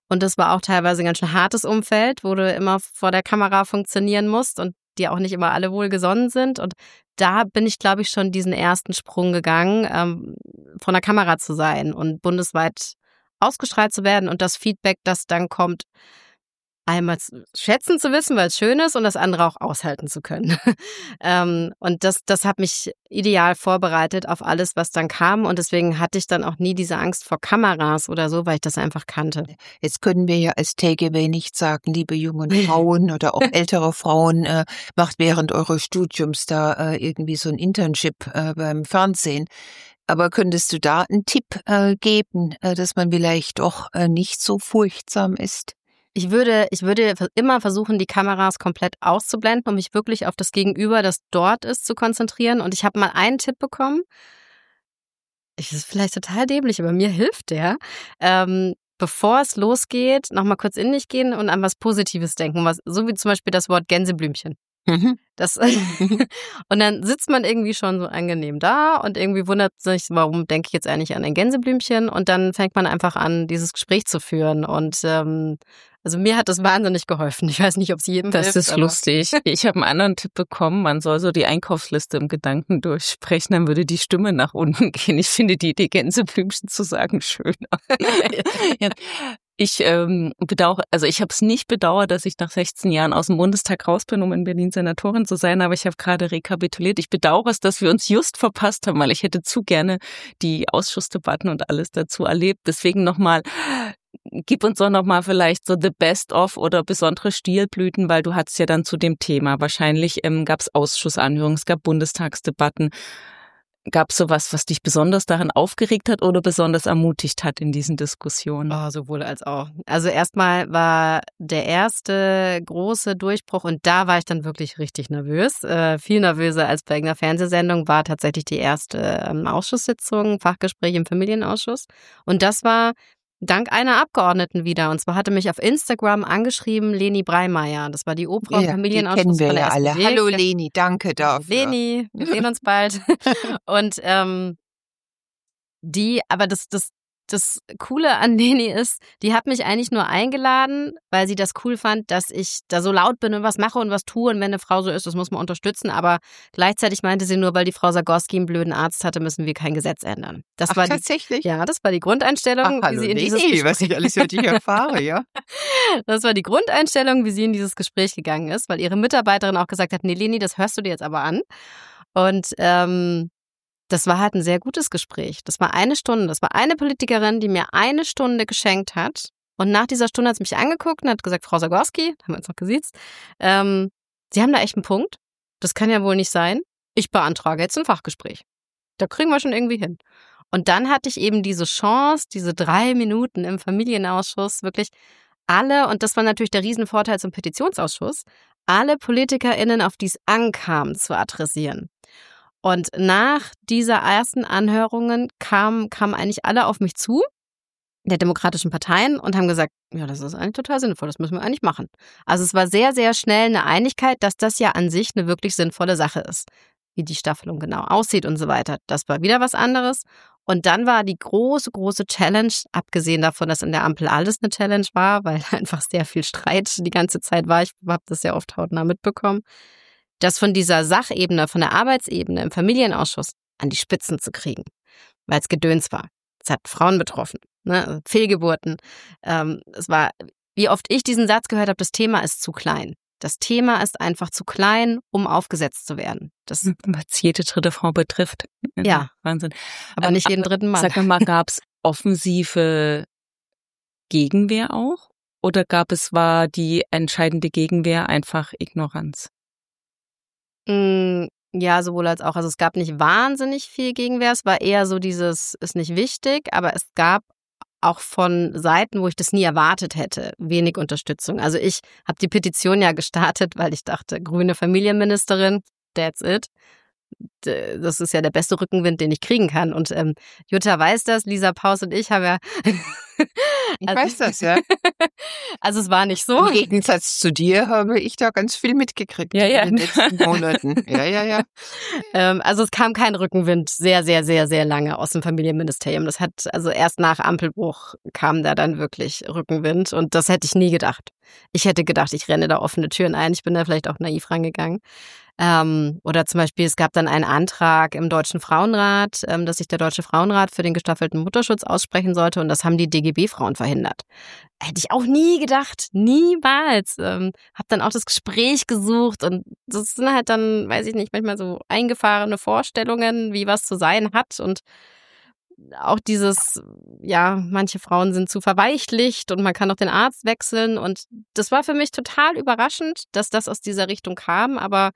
Und das war auch teilweise ein ganz schön hartes Umfeld, wo du immer vor der Kamera funktionieren musst und die auch nicht immer alle wohlgesonnen sind. Und da bin ich, glaube ich, schon diesen ersten Sprung gegangen, ähm, vor der Kamera zu sein und bundesweit ausgestrahlt zu werden. Und das Feedback, das dann kommt, einmal schätzen zu wissen, weil es schön ist, und das andere auch aushalten zu können. ähm, und das, das hat mich ideal vorbereitet auf alles, was dann kam. Und deswegen hatte ich dann auch nie diese Angst vor Kameras oder so, weil ich das einfach kannte. Jetzt können wir ja als T G W nicht sagen, liebe jungen Frauen oder auch ältere Frauen, äh, macht während eures Studiums da äh, irgendwie so ein Internship äh, beim Fernsehen. Aber könntest du da einen Tipp äh, geben, äh, dass man vielleicht doch äh, nicht so furchtsam ist? Ich würde, ich würde immer versuchen, die Kameras komplett auszublenden, um mich wirklich auf das Gegenüber, das dort ist, zu konzentrieren. Und ich habe mal einen Tipp bekommen. Das ist vielleicht total dämlich, aber mir hilft der. Ähm, bevor es losgeht, nochmal kurz in dich gehen und an was Positives denken. Was, so wie zum Beispiel das Wort Gänseblümchen. Mhm. Das, und dann sitzt man irgendwie schon so angenehm da und irgendwie wundert sich, warum denke ich jetzt eigentlich an ein Gänseblümchen, und dann fängt man einfach an, dieses Gespräch zu führen. Und ähm, also mir hat das wahnsinnig geholfen. Ich weiß nicht, ob es jedem das hilft. Das ist lustig. Ich habe einen anderen Tipp bekommen, man soll so die Einkaufsliste im Gedanken durchsprechen, dann würde die Stimme nach unten gehen. Ich finde die Idee, Gänseblümchen zu sagen, schöner. Ja. Ich ähm, bedauere, also ich habe es nicht bedauert, dass ich nach sechzehn Jahren aus dem Bundestag raus bin, um in Berlin Senatorin zu sein, aber ich habe gerade rekapituliert. Ich bedauere es, dass wir uns just verpasst haben, weil ich hätte zu gerne die Ausschussdebatten und alles dazu erlebt. Deswegen nochmal, gib uns doch nochmal vielleicht so the best of oder besondere Stilblüten, weil du hattest ja dann zu dem Thema. Wahrscheinlich ähm, gab es Ausschussanhörungen, es gab Bundestagsdebatten. Gab es sowas, was dich besonders daran aufgeregt hat oder besonders ermutigt hat in diesen Diskussionen? Oh, sowohl als auch. Also erstmal war der erste große Durchbruch, und da war ich dann wirklich richtig nervös. Äh, viel nervöser als bei einer Fernsehsendung war tatsächlich die erste ähm, Ausschusssitzung, Fachgespräch im Familienausschuss. Und das war dank einer Abgeordneten wieder. Und zwar hatte mich auf Instagram angeschrieben Leni Breimeyer. Das war die Obfrau im ja, Familienausschuss. Die kennen wir ja alle. S P D. Hallo Leni, danke dafür. Leni, wir sehen uns bald. Und ähm, die, aber das, das, das Coole an Leni ist, die hat mich eigentlich nur eingeladen, weil sie das cool fand, dass ich da so laut bin und was mache und was tue. Und wenn eine Frau so ist, das muss man unterstützen. Aber gleichzeitig meinte sie, nur weil die Frau Zagorski einen blöden Arzt hatte, müssen wir kein Gesetz ändern. Das Ach, war die, tatsächlich? Ja, das war die Grundeinstellung, Ach, hallo, wie sie in Leni, dieses Gespräch, was ich alles über dich erfahre, ja? Das war die Grundeinstellung, wie sie in dieses Gespräch gegangen ist, weil ihre Mitarbeiterin auch gesagt hat, nee, Leni, das hörst du dir jetzt aber an. Und ähm, das war halt ein sehr gutes Gespräch. Das war eine Stunde. Das war eine Politikerin, die mir eine Stunde geschenkt hat. Und nach dieser Stunde hat sie mich angeguckt und hat gesagt, Frau Zagorski, haben wir uns noch gesiezt, ähm, Sie haben da echt einen Punkt. Das kann ja wohl nicht sein. Ich beantrage jetzt ein Fachgespräch. Da kriegen wir schon irgendwie hin. Und dann hatte ich eben diese Chance, diese drei Minuten im Familienausschuss, wirklich alle, und das war natürlich der Riesenvorteil zum Petitionsausschuss, alle PolitikerInnen, auf die es ankam, zu adressieren. Und nach dieser ersten Anhörungen kamen, kamen eigentlich alle auf mich zu, der demokratischen Parteien, und haben gesagt, ja, das ist eigentlich total sinnvoll, das müssen wir eigentlich machen. Also es war sehr, sehr schnell eine Einigkeit, dass das ja an sich eine wirklich sinnvolle Sache ist. Wie die Staffelung genau aussieht und so weiter. Das war wieder was anderes. Und dann war die große, große Challenge, abgesehen davon, dass in der Ampel alles eine Challenge war, weil einfach sehr viel Streit die ganze Zeit war. Ich habe das sehr oft hautnah mitbekommen. Das von dieser Sachebene, von der Arbeitsebene im Familienausschuss an die Spitzen zu kriegen, weil es Gedöns war. Es hat Frauen betroffen, ne? Fehlgeburten. Ähm, es war, wie oft ich diesen Satz gehört habe, das Thema ist zu klein. Das Thema ist einfach zu klein, um aufgesetzt zu werden. Das, was jede dritte Frau betrifft. Ja, Wahnsinn. Aber nicht jeden dritten Mann. Sag mal, gab es offensive Gegenwehr auch? Oder gab es, war die entscheidende Gegenwehr einfach Ignoranz? Ja, sowohl als auch. Also es gab nicht wahnsinnig viel Gegenwehr. Es war eher so dieses, ist nicht wichtig, aber es gab auch von Seiten, wo ich das nie erwartet hätte, wenig Unterstützung. Also ich habe die Petition ja gestartet, weil ich dachte, grüne Familienministerin, that's it. Das ist ja der beste Rückenwind, den ich kriegen kann. Und ähm, Jutta weiß das, Lisa Paus und ich haben ja Ich also, weiß das, ja. Also es war nicht so. Im Gegensatz zu dir habe ich da ganz viel mitgekriegt Ja, ja. in den letzten Monaten. Ja, ja, ja. Ähm, also es kam kein Rückenwind sehr, sehr, sehr, sehr lange aus dem Familienministerium. Das hat, also erst nach Ampelbruch kam da dann wirklich Rückenwind und das hätte ich nie gedacht. Ich hätte gedacht, ich renne da offene Türen ein. Ich bin da vielleicht auch naiv rangegangen. Ähm, oder zum Beispiel, es gab dann einen Antrag im Deutschen Frauenrat, ähm, dass sich der Deutsche Frauenrat für den gestaffelten Mutterschutz aussprechen sollte und das haben die D G B-Frauen verhindert. Hätte ich auch nie gedacht, niemals. Ähm, hab dann auch das Gespräch gesucht und das sind halt dann, weiß ich nicht, manchmal so eingefahrene Vorstellungen, wie was zu sein hat und auch dieses, ja, manche Frauen sind zu verweichlicht und man kann auch den Arzt wechseln und das war für mich total überraschend, dass das aus dieser Richtung kam, aber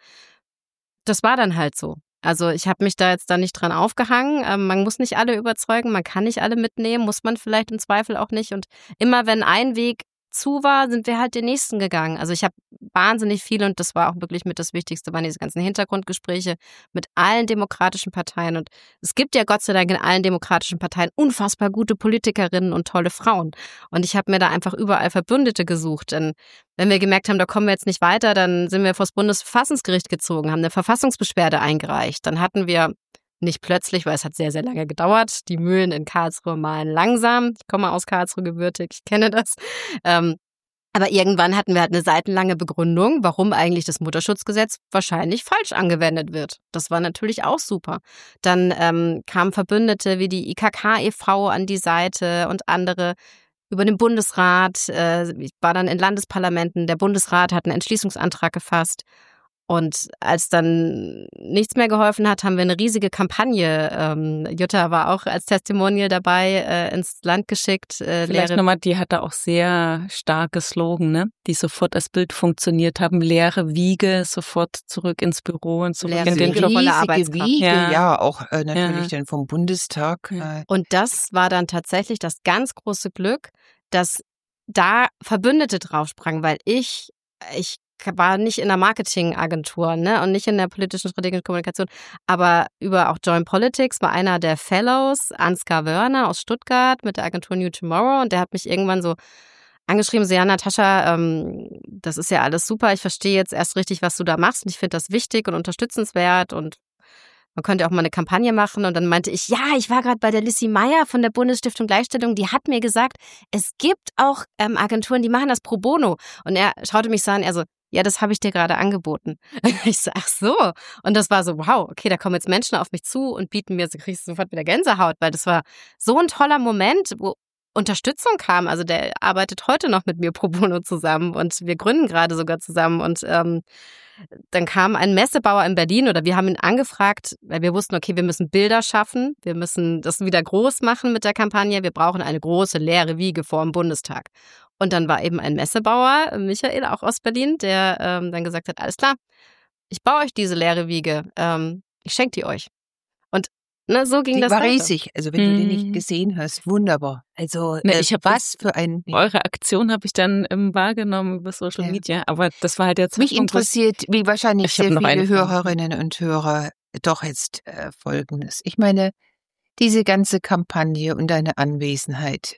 das war dann halt so. Also ich habe mich da jetzt da nicht dran aufgehangen. Ähm, man muss nicht alle überzeugen, man kann nicht alle mitnehmen, muss man vielleicht im Zweifel auch nicht. Und immer wenn ein Weg zu war, sind wir halt den nächsten gegangen. Also ich habe wahnsinnig viel und das war auch wirklich mit das Wichtigste, waren diese ganzen Hintergrundgespräche mit allen demokratischen Parteien. Und es gibt ja Gott sei Dank in allen demokratischen Parteien unfassbar gute Politikerinnen und tolle Frauen. Und ich habe mir da einfach überall Verbündete gesucht. Denn wenn wir gemerkt haben, da kommen wir jetzt nicht weiter, dann sind wir vor das Bundesverfassungsgericht gezogen, haben eine Verfassungsbeschwerde eingereicht. Dann hatten wir nicht plötzlich, weil es hat sehr, sehr lange gedauert. Die Mühlen in Karlsruhe mahlen langsam. Ich komme aus Karlsruhe gebürtig, ich kenne das. Ähm, aber irgendwann hatten wir halt eine seitenlange Begründung, warum eigentlich das Mutterschutzgesetz wahrscheinlich falsch angewendet wird. Das war natürlich auch super. Dann ähm, kamen Verbündete wie die I K K e V an die Seite und andere über den Bundesrat. Äh, ich war dann in Landesparlamenten. Der Bundesrat hat einen Entschließungsantrag gefasst. Und als dann nichts mehr geholfen hat, haben wir eine riesige Kampagne, ähm, Jutta war auch als Testimonial dabei, äh, ins Land geschickt. Äh, Vielleicht nochmal, die hatte auch sehr starke Slogan, ne? Die sofort als Bild funktioniert haben. Leere Wiege, sofort zurück ins Büro und zurück Leere in den Wiege, Job. volle Arbeitskraft. Wiege, Ja. ja, auch äh, natürlich Ja. dann vom Bundestag. Ja. Äh, Und das war dann tatsächlich das ganz große Glück, dass da Verbündete draufsprangen, weil ich, ich war nicht in der Marketingagentur, ne, und nicht in der politischen strategischen Kommunikation, aber über auch Join Politics war einer der Fellows, Ansgar Wörner aus Stuttgart mit der Agentur New Tomorrow und der hat mich irgendwann so angeschrieben, so ja, Natascha, ähm, das ist ja alles super, ich verstehe jetzt erst richtig, was du da machst und ich finde das wichtig und unterstützenswert und man könnte auch mal eine Kampagne machen und dann meinte ich, ja, ich war gerade bei der Lissy Meyer von der Bundesstiftung Gleichstellung, die hat mir gesagt, es gibt auch ähm, Agenturen, die machen das pro bono und er schaute mich so an, er so, ja, das habe ich dir gerade angeboten. Ich so, ach so. Und das war so, wow, okay, da kommen jetzt Menschen auf mich zu und bieten mir, so kriegst du sofort wieder Gänsehaut, weil das war so ein toller Moment, wo Unterstützung kam. Also der arbeitet heute noch mit mir pro bono zusammen und wir gründen gerade sogar zusammen. Und ähm, dann kam ein Messebauer in Berlin oder wir haben ihn angefragt, weil wir wussten, okay, wir müssen Bilder schaffen, wir müssen das wieder groß machen mit der Kampagne, wir brauchen eine große leere Wiege vor dem Bundestag. Und dann war eben ein Messebauer, Michael, auch aus Berlin, der ähm, dann gesagt hat, alles klar, ich baue euch diese leere Wiege, ähm, ich schenke die euch. Und ne, so ging die das war weiter. riesig, also wenn hm. du die nicht Mhm. gesehen hast, wunderbar. Also Ne, äh, ich hab was für ein... Eure Aktion habe ich dann ähm, wahrgenommen über Social Ja. Media, aber das war halt der Mich Zeitpunkt, wo ich- interessiert, wie wahrscheinlich Ich hab sehr noch eine viele Frage. Hörerinnen und Hörer, doch jetzt äh, Folgendes. Ich meine, diese ganze Kampagne und deine Anwesenheit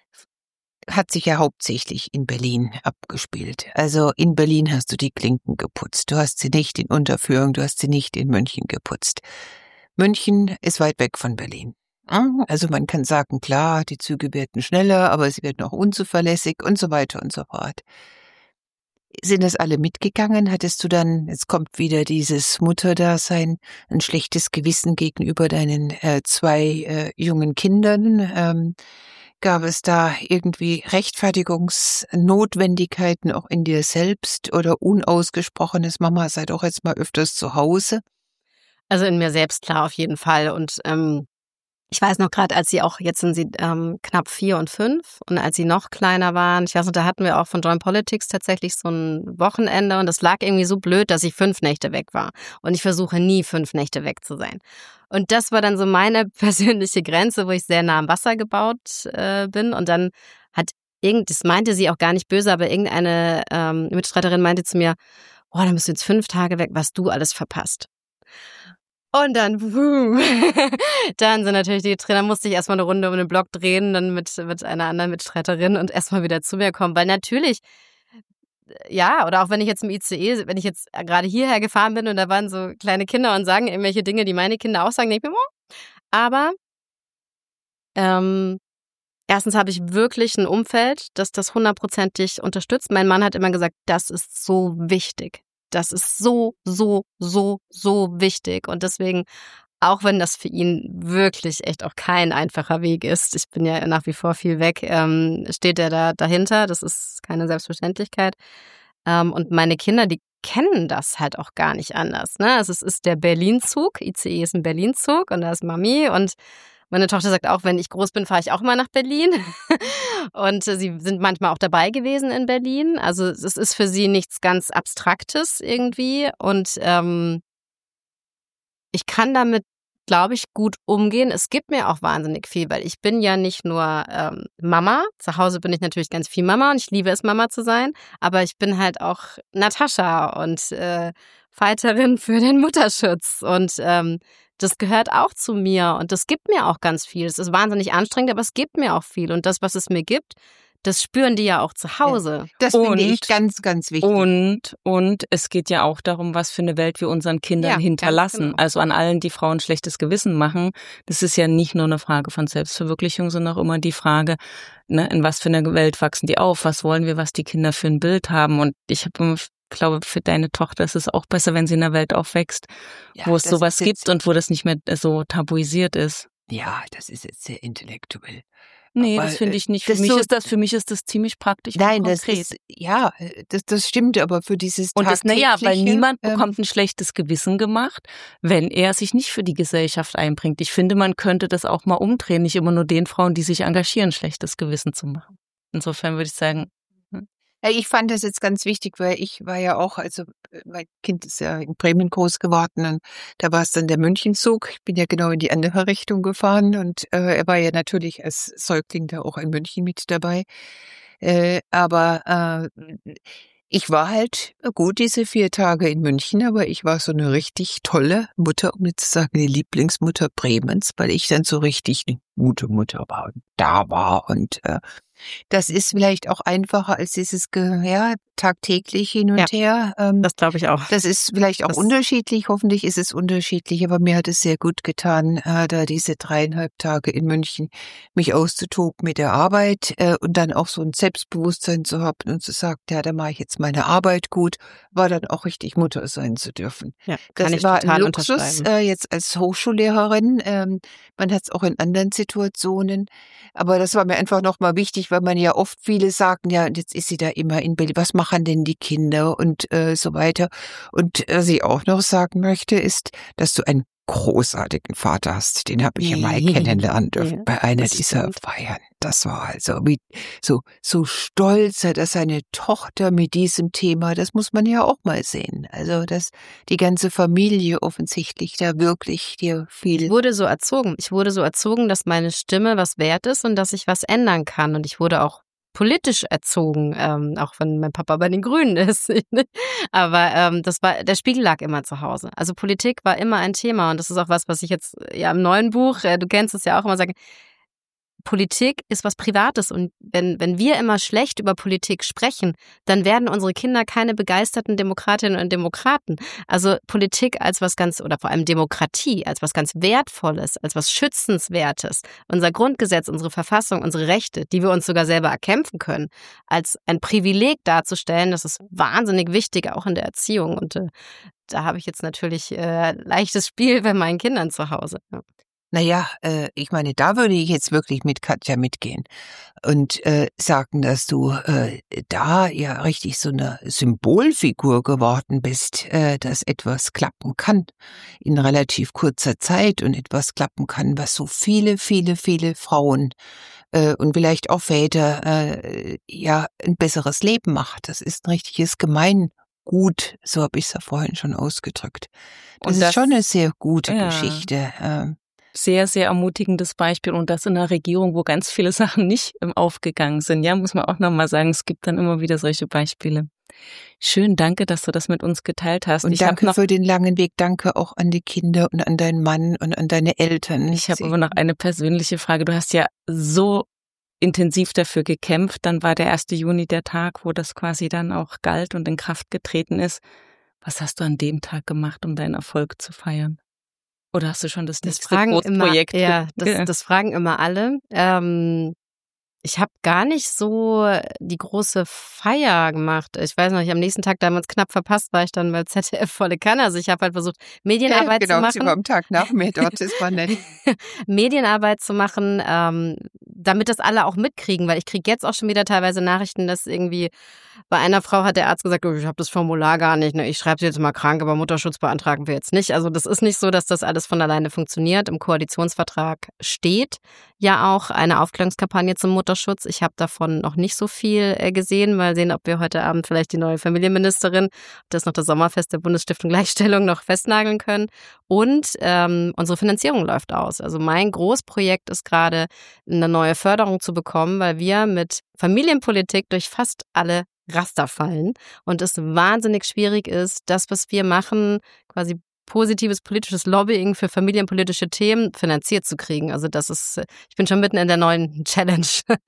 hat sich ja hauptsächlich in Berlin abgespielt. Also in Berlin hast du die Klinken geputzt. Du hast sie nicht in Unterführung, du hast sie nicht in München geputzt. München ist weit weg von Berlin. Also man kann sagen, klar, die Züge werden schneller, aber sie werden auch unzuverlässig und so weiter und so fort. Sind das alle mitgegangen? Hattest du dann, jetzt kommt wieder dieses Mutterdasein, ein schlechtes Gewissen gegenüber deinen äh, zwei äh, jungen Kindern? Ähm, gab es da irgendwie Rechtfertigungsnotwendigkeiten auch in dir selbst oder unausgesprochenes, Mama, sei doch jetzt mal öfters zu Hause? Also in mir selbst, klar, auf jeden Fall. Und ähm, ich weiß noch gerade, als sie auch, jetzt sind sie ähm, knapp vier und fünf und als sie noch kleiner waren, ich weiß noch, da hatten wir auch von Join Politics tatsächlich so ein Wochenende und das lag irgendwie so blöd, dass ich fünf Nächte weg war. Und ich versuche nie fünf Nächte weg zu sein. Und das war dann so meine persönliche Grenze, wo ich sehr nah am Wasser gebaut äh, bin. Und dann hat irgend, das meinte sie auch gar nicht böse, aber irgendeine ähm, Mitstreiterin meinte zu mir, oh, dann bist du jetzt fünf Tage weg, was du alles verpasst. Und dann, boom, dann sind natürlich die Trainer, musste ich erstmal eine Runde um den Block drehen, dann mit, mit einer anderen Mitstreiterin und erstmal wieder zu mir kommen. Weil natürlich, ja, oder auch wenn ich jetzt im I C E, wenn ich jetzt gerade hierher gefahren bin und da waren so kleine Kinder und sagen irgendwelche Dinge, die meine Kinder auch sagen, denke ich mir, oh. Aber ähm, erstens habe ich wirklich ein Umfeld, das das hundertprozentig unterstützt. Mein Mann hat immer gesagt, das ist so wichtig. Das ist so, so, so, so wichtig. Und deswegen, auch wenn das für ihn wirklich echt auch kein einfacher Weg ist, ich bin ja nach wie vor viel weg, ähm, steht er da dahinter. Das ist keine Selbstverständlichkeit. Ähm, und meine Kinder, die kennen das halt auch gar nicht anders. Ne? Also es ist der Berlin-Zug. I C E ist ein Berlin-Zug und da ist Mami. Und meine Tochter sagt auch, wenn ich groß bin, fahre ich auch mal nach Berlin. Und sie sind manchmal auch dabei gewesen in Berlin. Also es ist für sie nichts ganz Abstraktes irgendwie. Und ähm, ich kann damit, glaube ich, gut umgehen. Es gibt mir auch wahnsinnig viel, weil ich bin ja nicht nur ähm, Mama. Zu Hause bin ich natürlich ganz viel Mama und ich liebe es, Mama zu sein. Aber ich bin halt auch Natascha und äh, Fighterin für den Mutterschutz. Und ähm, das gehört auch zu mir und das gibt mir auch ganz viel. Es ist wahnsinnig anstrengend, aber es gibt mir auch viel. Und das, was es mir gibt, das spüren die ja auch zu Hause. Ja, das finde ich ganz, ganz wichtig. Und, und es geht ja auch darum, was für eine Welt wir unseren Kindern ja, hinterlassen. genau. Also an allen, die Frauen schlechtes Gewissen machen. Das ist ja nicht nur eine Frage von Selbstverwirklichung, sondern auch immer die Frage, ne, in was für einer Welt wachsen die auf? Was wollen wir, was die Kinder für ein Bild haben? Und ich habe Ich glaube, für deine Tochter ist es auch besser, wenn sie in einer Welt aufwächst, ja, wo es sowas gibt und wo das nicht mehr so tabuisiert ist. Ja, das ist jetzt sehr intellektuell. Nee, aber, das finde ich nicht. Für das mich so, ist das, für mich ist das ziemlich praktisch nein, und konkret. Das ist, ja, das, das stimmt, aber für dieses und das, naja, weil niemand ähm, bekommt ein schlechtes Gewissen gemacht, wenn er sich nicht für die Gesellschaft einbringt. Ich finde, man könnte das auch mal umdrehen, nicht immer nur den Frauen, die sich engagieren, schlechtes Gewissen zu machen. Insofern würde ich sagen, ich fand das jetzt ganz wichtig, weil ich war ja auch, also mein Kind ist ja in Bremen groß geworden und da war es dann der Münchenzug. Ich bin ja genau in die andere Richtung gefahren und äh, er war ja natürlich als Säugling da auch in München mit dabei. Äh, aber äh, ich war halt gut diese vier Tage in München, aber ich war so eine richtig tolle Mutter, um nicht zu sagen die Lieblingsmutter Bremens, weil ich dann so richtig eine gute Mutter war und da war und äh, das ist vielleicht auch einfacher als dieses ja, tagtäglich hin und ja, her. Ähm, das glaube ich auch. Das ist vielleicht auch das unterschiedlich. Hoffentlich ist es unterschiedlich, aber mir hat es sehr gut getan, äh, da diese dreieinhalb Tage in München mich auszutoben mit der Arbeit äh, und dann auch so ein Selbstbewusstsein zu haben und zu sagen, ja, da mache ich jetzt meine Arbeit gut, war dann auch richtig Mutter sein zu dürfen. Ja, kann das ich war total ein Luxus äh, jetzt als Hochschullehrerin. Ähm, man hat es auch in anderen Situationen, aber das war mir einfach nochmal wichtig, weil man ja oft viele sagen, ja, jetzt ist sie da immer in Berlin, was machen denn die Kinder und äh, so weiter. Und was ich auch noch sagen möchte, ist, dass du einen großartigen Vater hast. Den habe ich ja mal kennenlernen dürfen ja, bei einer dieser stimmt. Feiern. Das war also wie, so so stolz, dass seine Tochter mit diesem Thema, das muss man ja auch mal sehen. Also, dass die ganze Familie offensichtlich da wirklich dir viel... Ich wurde so erzogen. Ich wurde so erzogen, dass meine Stimme was wert ist und dass ich was ändern kann. Und ich wurde auch politisch erzogen, ähm, auch wenn mein Papa bei den Grünen ist. Aber ähm, das war, der Spiegel lag immer zu Hause. Also Politik war immer ein Thema und das ist auch was, was ich jetzt ja im neuen Buch, äh, du kennst es ja auch immer, sage, Politik ist was Privates und wenn, wenn wir immer schlecht über Politik sprechen, dann werden unsere Kinder keine begeisterten Demokratinnen und Demokraten. Also Politik als was ganz, oder vor allem Demokratie als was ganz Wertvolles, als was Schützenswertes, unser Grundgesetz, unsere Verfassung, unsere Rechte, die wir uns sogar selber erkämpfen können, als ein Privileg darzustellen, das ist wahnsinnig wichtig, auch in der Erziehung. Und äh, da habe ich jetzt natürlich äh, leichtes Spiel bei meinen Kindern zu Hause. Ja. Naja, äh, ich meine, da würde ich jetzt wirklich mit Katja mitgehen und äh, sagen, dass du äh, da ja richtig so eine Symbolfigur geworden bist, äh, dass etwas klappen kann in relativ kurzer Zeit und etwas klappen kann, was so viele, viele, viele Frauen äh, und vielleicht auch Väter äh, ja ein besseres Leben macht. Das ist ein richtiges Gemeingut, so habe ich es ja vorhin schon ausgedrückt. Das, das ist schon eine sehr gute ja. Geschichte. Äh, Sehr, sehr ermutigendes Beispiel und das in einer Regierung, wo ganz viele Sachen nicht aufgegangen sind. Ja, muss man auch nochmal sagen, es gibt dann immer wieder solche Beispiele. Schön, danke, dass du das mit uns geteilt hast. Und ich danke noch, für den langen Weg. Danke auch an die Kinder und an deinen Mann und an deine Eltern. Ich habe aber noch eine persönliche Frage. Du hast ja so intensiv dafür gekämpft. Dann war der erste Juni der Tag, wo das quasi dann auch galt und in Kraft getreten ist. Was hast du an dem Tag gemacht, um deinen Erfolg zu feiern? Oder hast du schon das, das nächste fragen Großprojekt? Immer, ja, das, das fragen immer alle. Ähm, ich habe gar nicht so die große Feier gemacht. Ich weiß noch, ich am nächsten Tag damals knapp verpasst, war ich dann bei Z D F volle Kanne. Also ich habe halt versucht, Medienarbeit ja, genau, zu machen. Sie war am Tag nach mir dort, das war nett. Medienarbeit zu machen, ähm, damit das alle auch mitkriegen, weil ich kriege jetzt auch schon wieder teilweise Nachrichten, dass irgendwie bei einer Frau hat der Arzt gesagt, oh, ich habe das Formular gar nicht, ne? Ich schreibe sie jetzt mal krank, aber Mutterschutz beantragen wir jetzt nicht. Also das ist nicht so, dass das alles von alleine funktioniert. Im Koalitionsvertrag steht ja auch eine Aufklärungskampagne zum Mutterschutz. Ich habe davon noch nicht so viel gesehen. Mal sehen, ob wir heute Abend vielleicht die neue Familienministerin, das noch das Sommerfest der Bundesstiftung Gleichstellung noch festnageln können. Und ähm, unsere Finanzierung läuft aus. Also mein Großprojekt ist gerade, eine neue Förderung zu bekommen, weil wir mit Familienpolitik durch fast alle Raster fallen und es wahnsinnig schwierig ist, das, was wir machen, quasi positives politisches Lobbying für familienpolitische Themen finanziert zu kriegen. Also das ist, ich bin schon mitten in der neuen Challenge.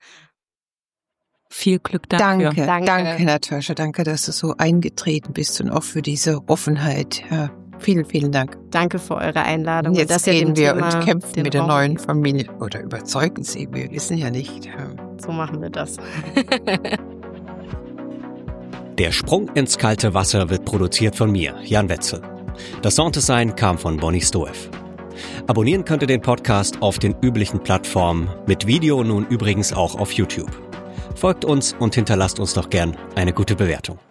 Viel Glück dafür. Danke, danke, danke Natascha, danke, dass du so eingetreten bist und auch für diese Offenheit. Ja, vielen, vielen Dank. Danke für eure Einladung. Jetzt dass reden wir Thema und kämpfen mit der Raum neuen Familie oder überzeugen sie, wir wissen ja nicht. So machen wir das. Der Sprung ins kalte Wasser wird produziert von mir, Jan Wetzel. Das Sounddesign kam von Bonnie Stoev. Abonnieren könnt ihr den Podcast auf den üblichen Plattformen, mit Video nun übrigens auch auf YouTube. Folgt uns und hinterlasst uns doch gern eine gute Bewertung.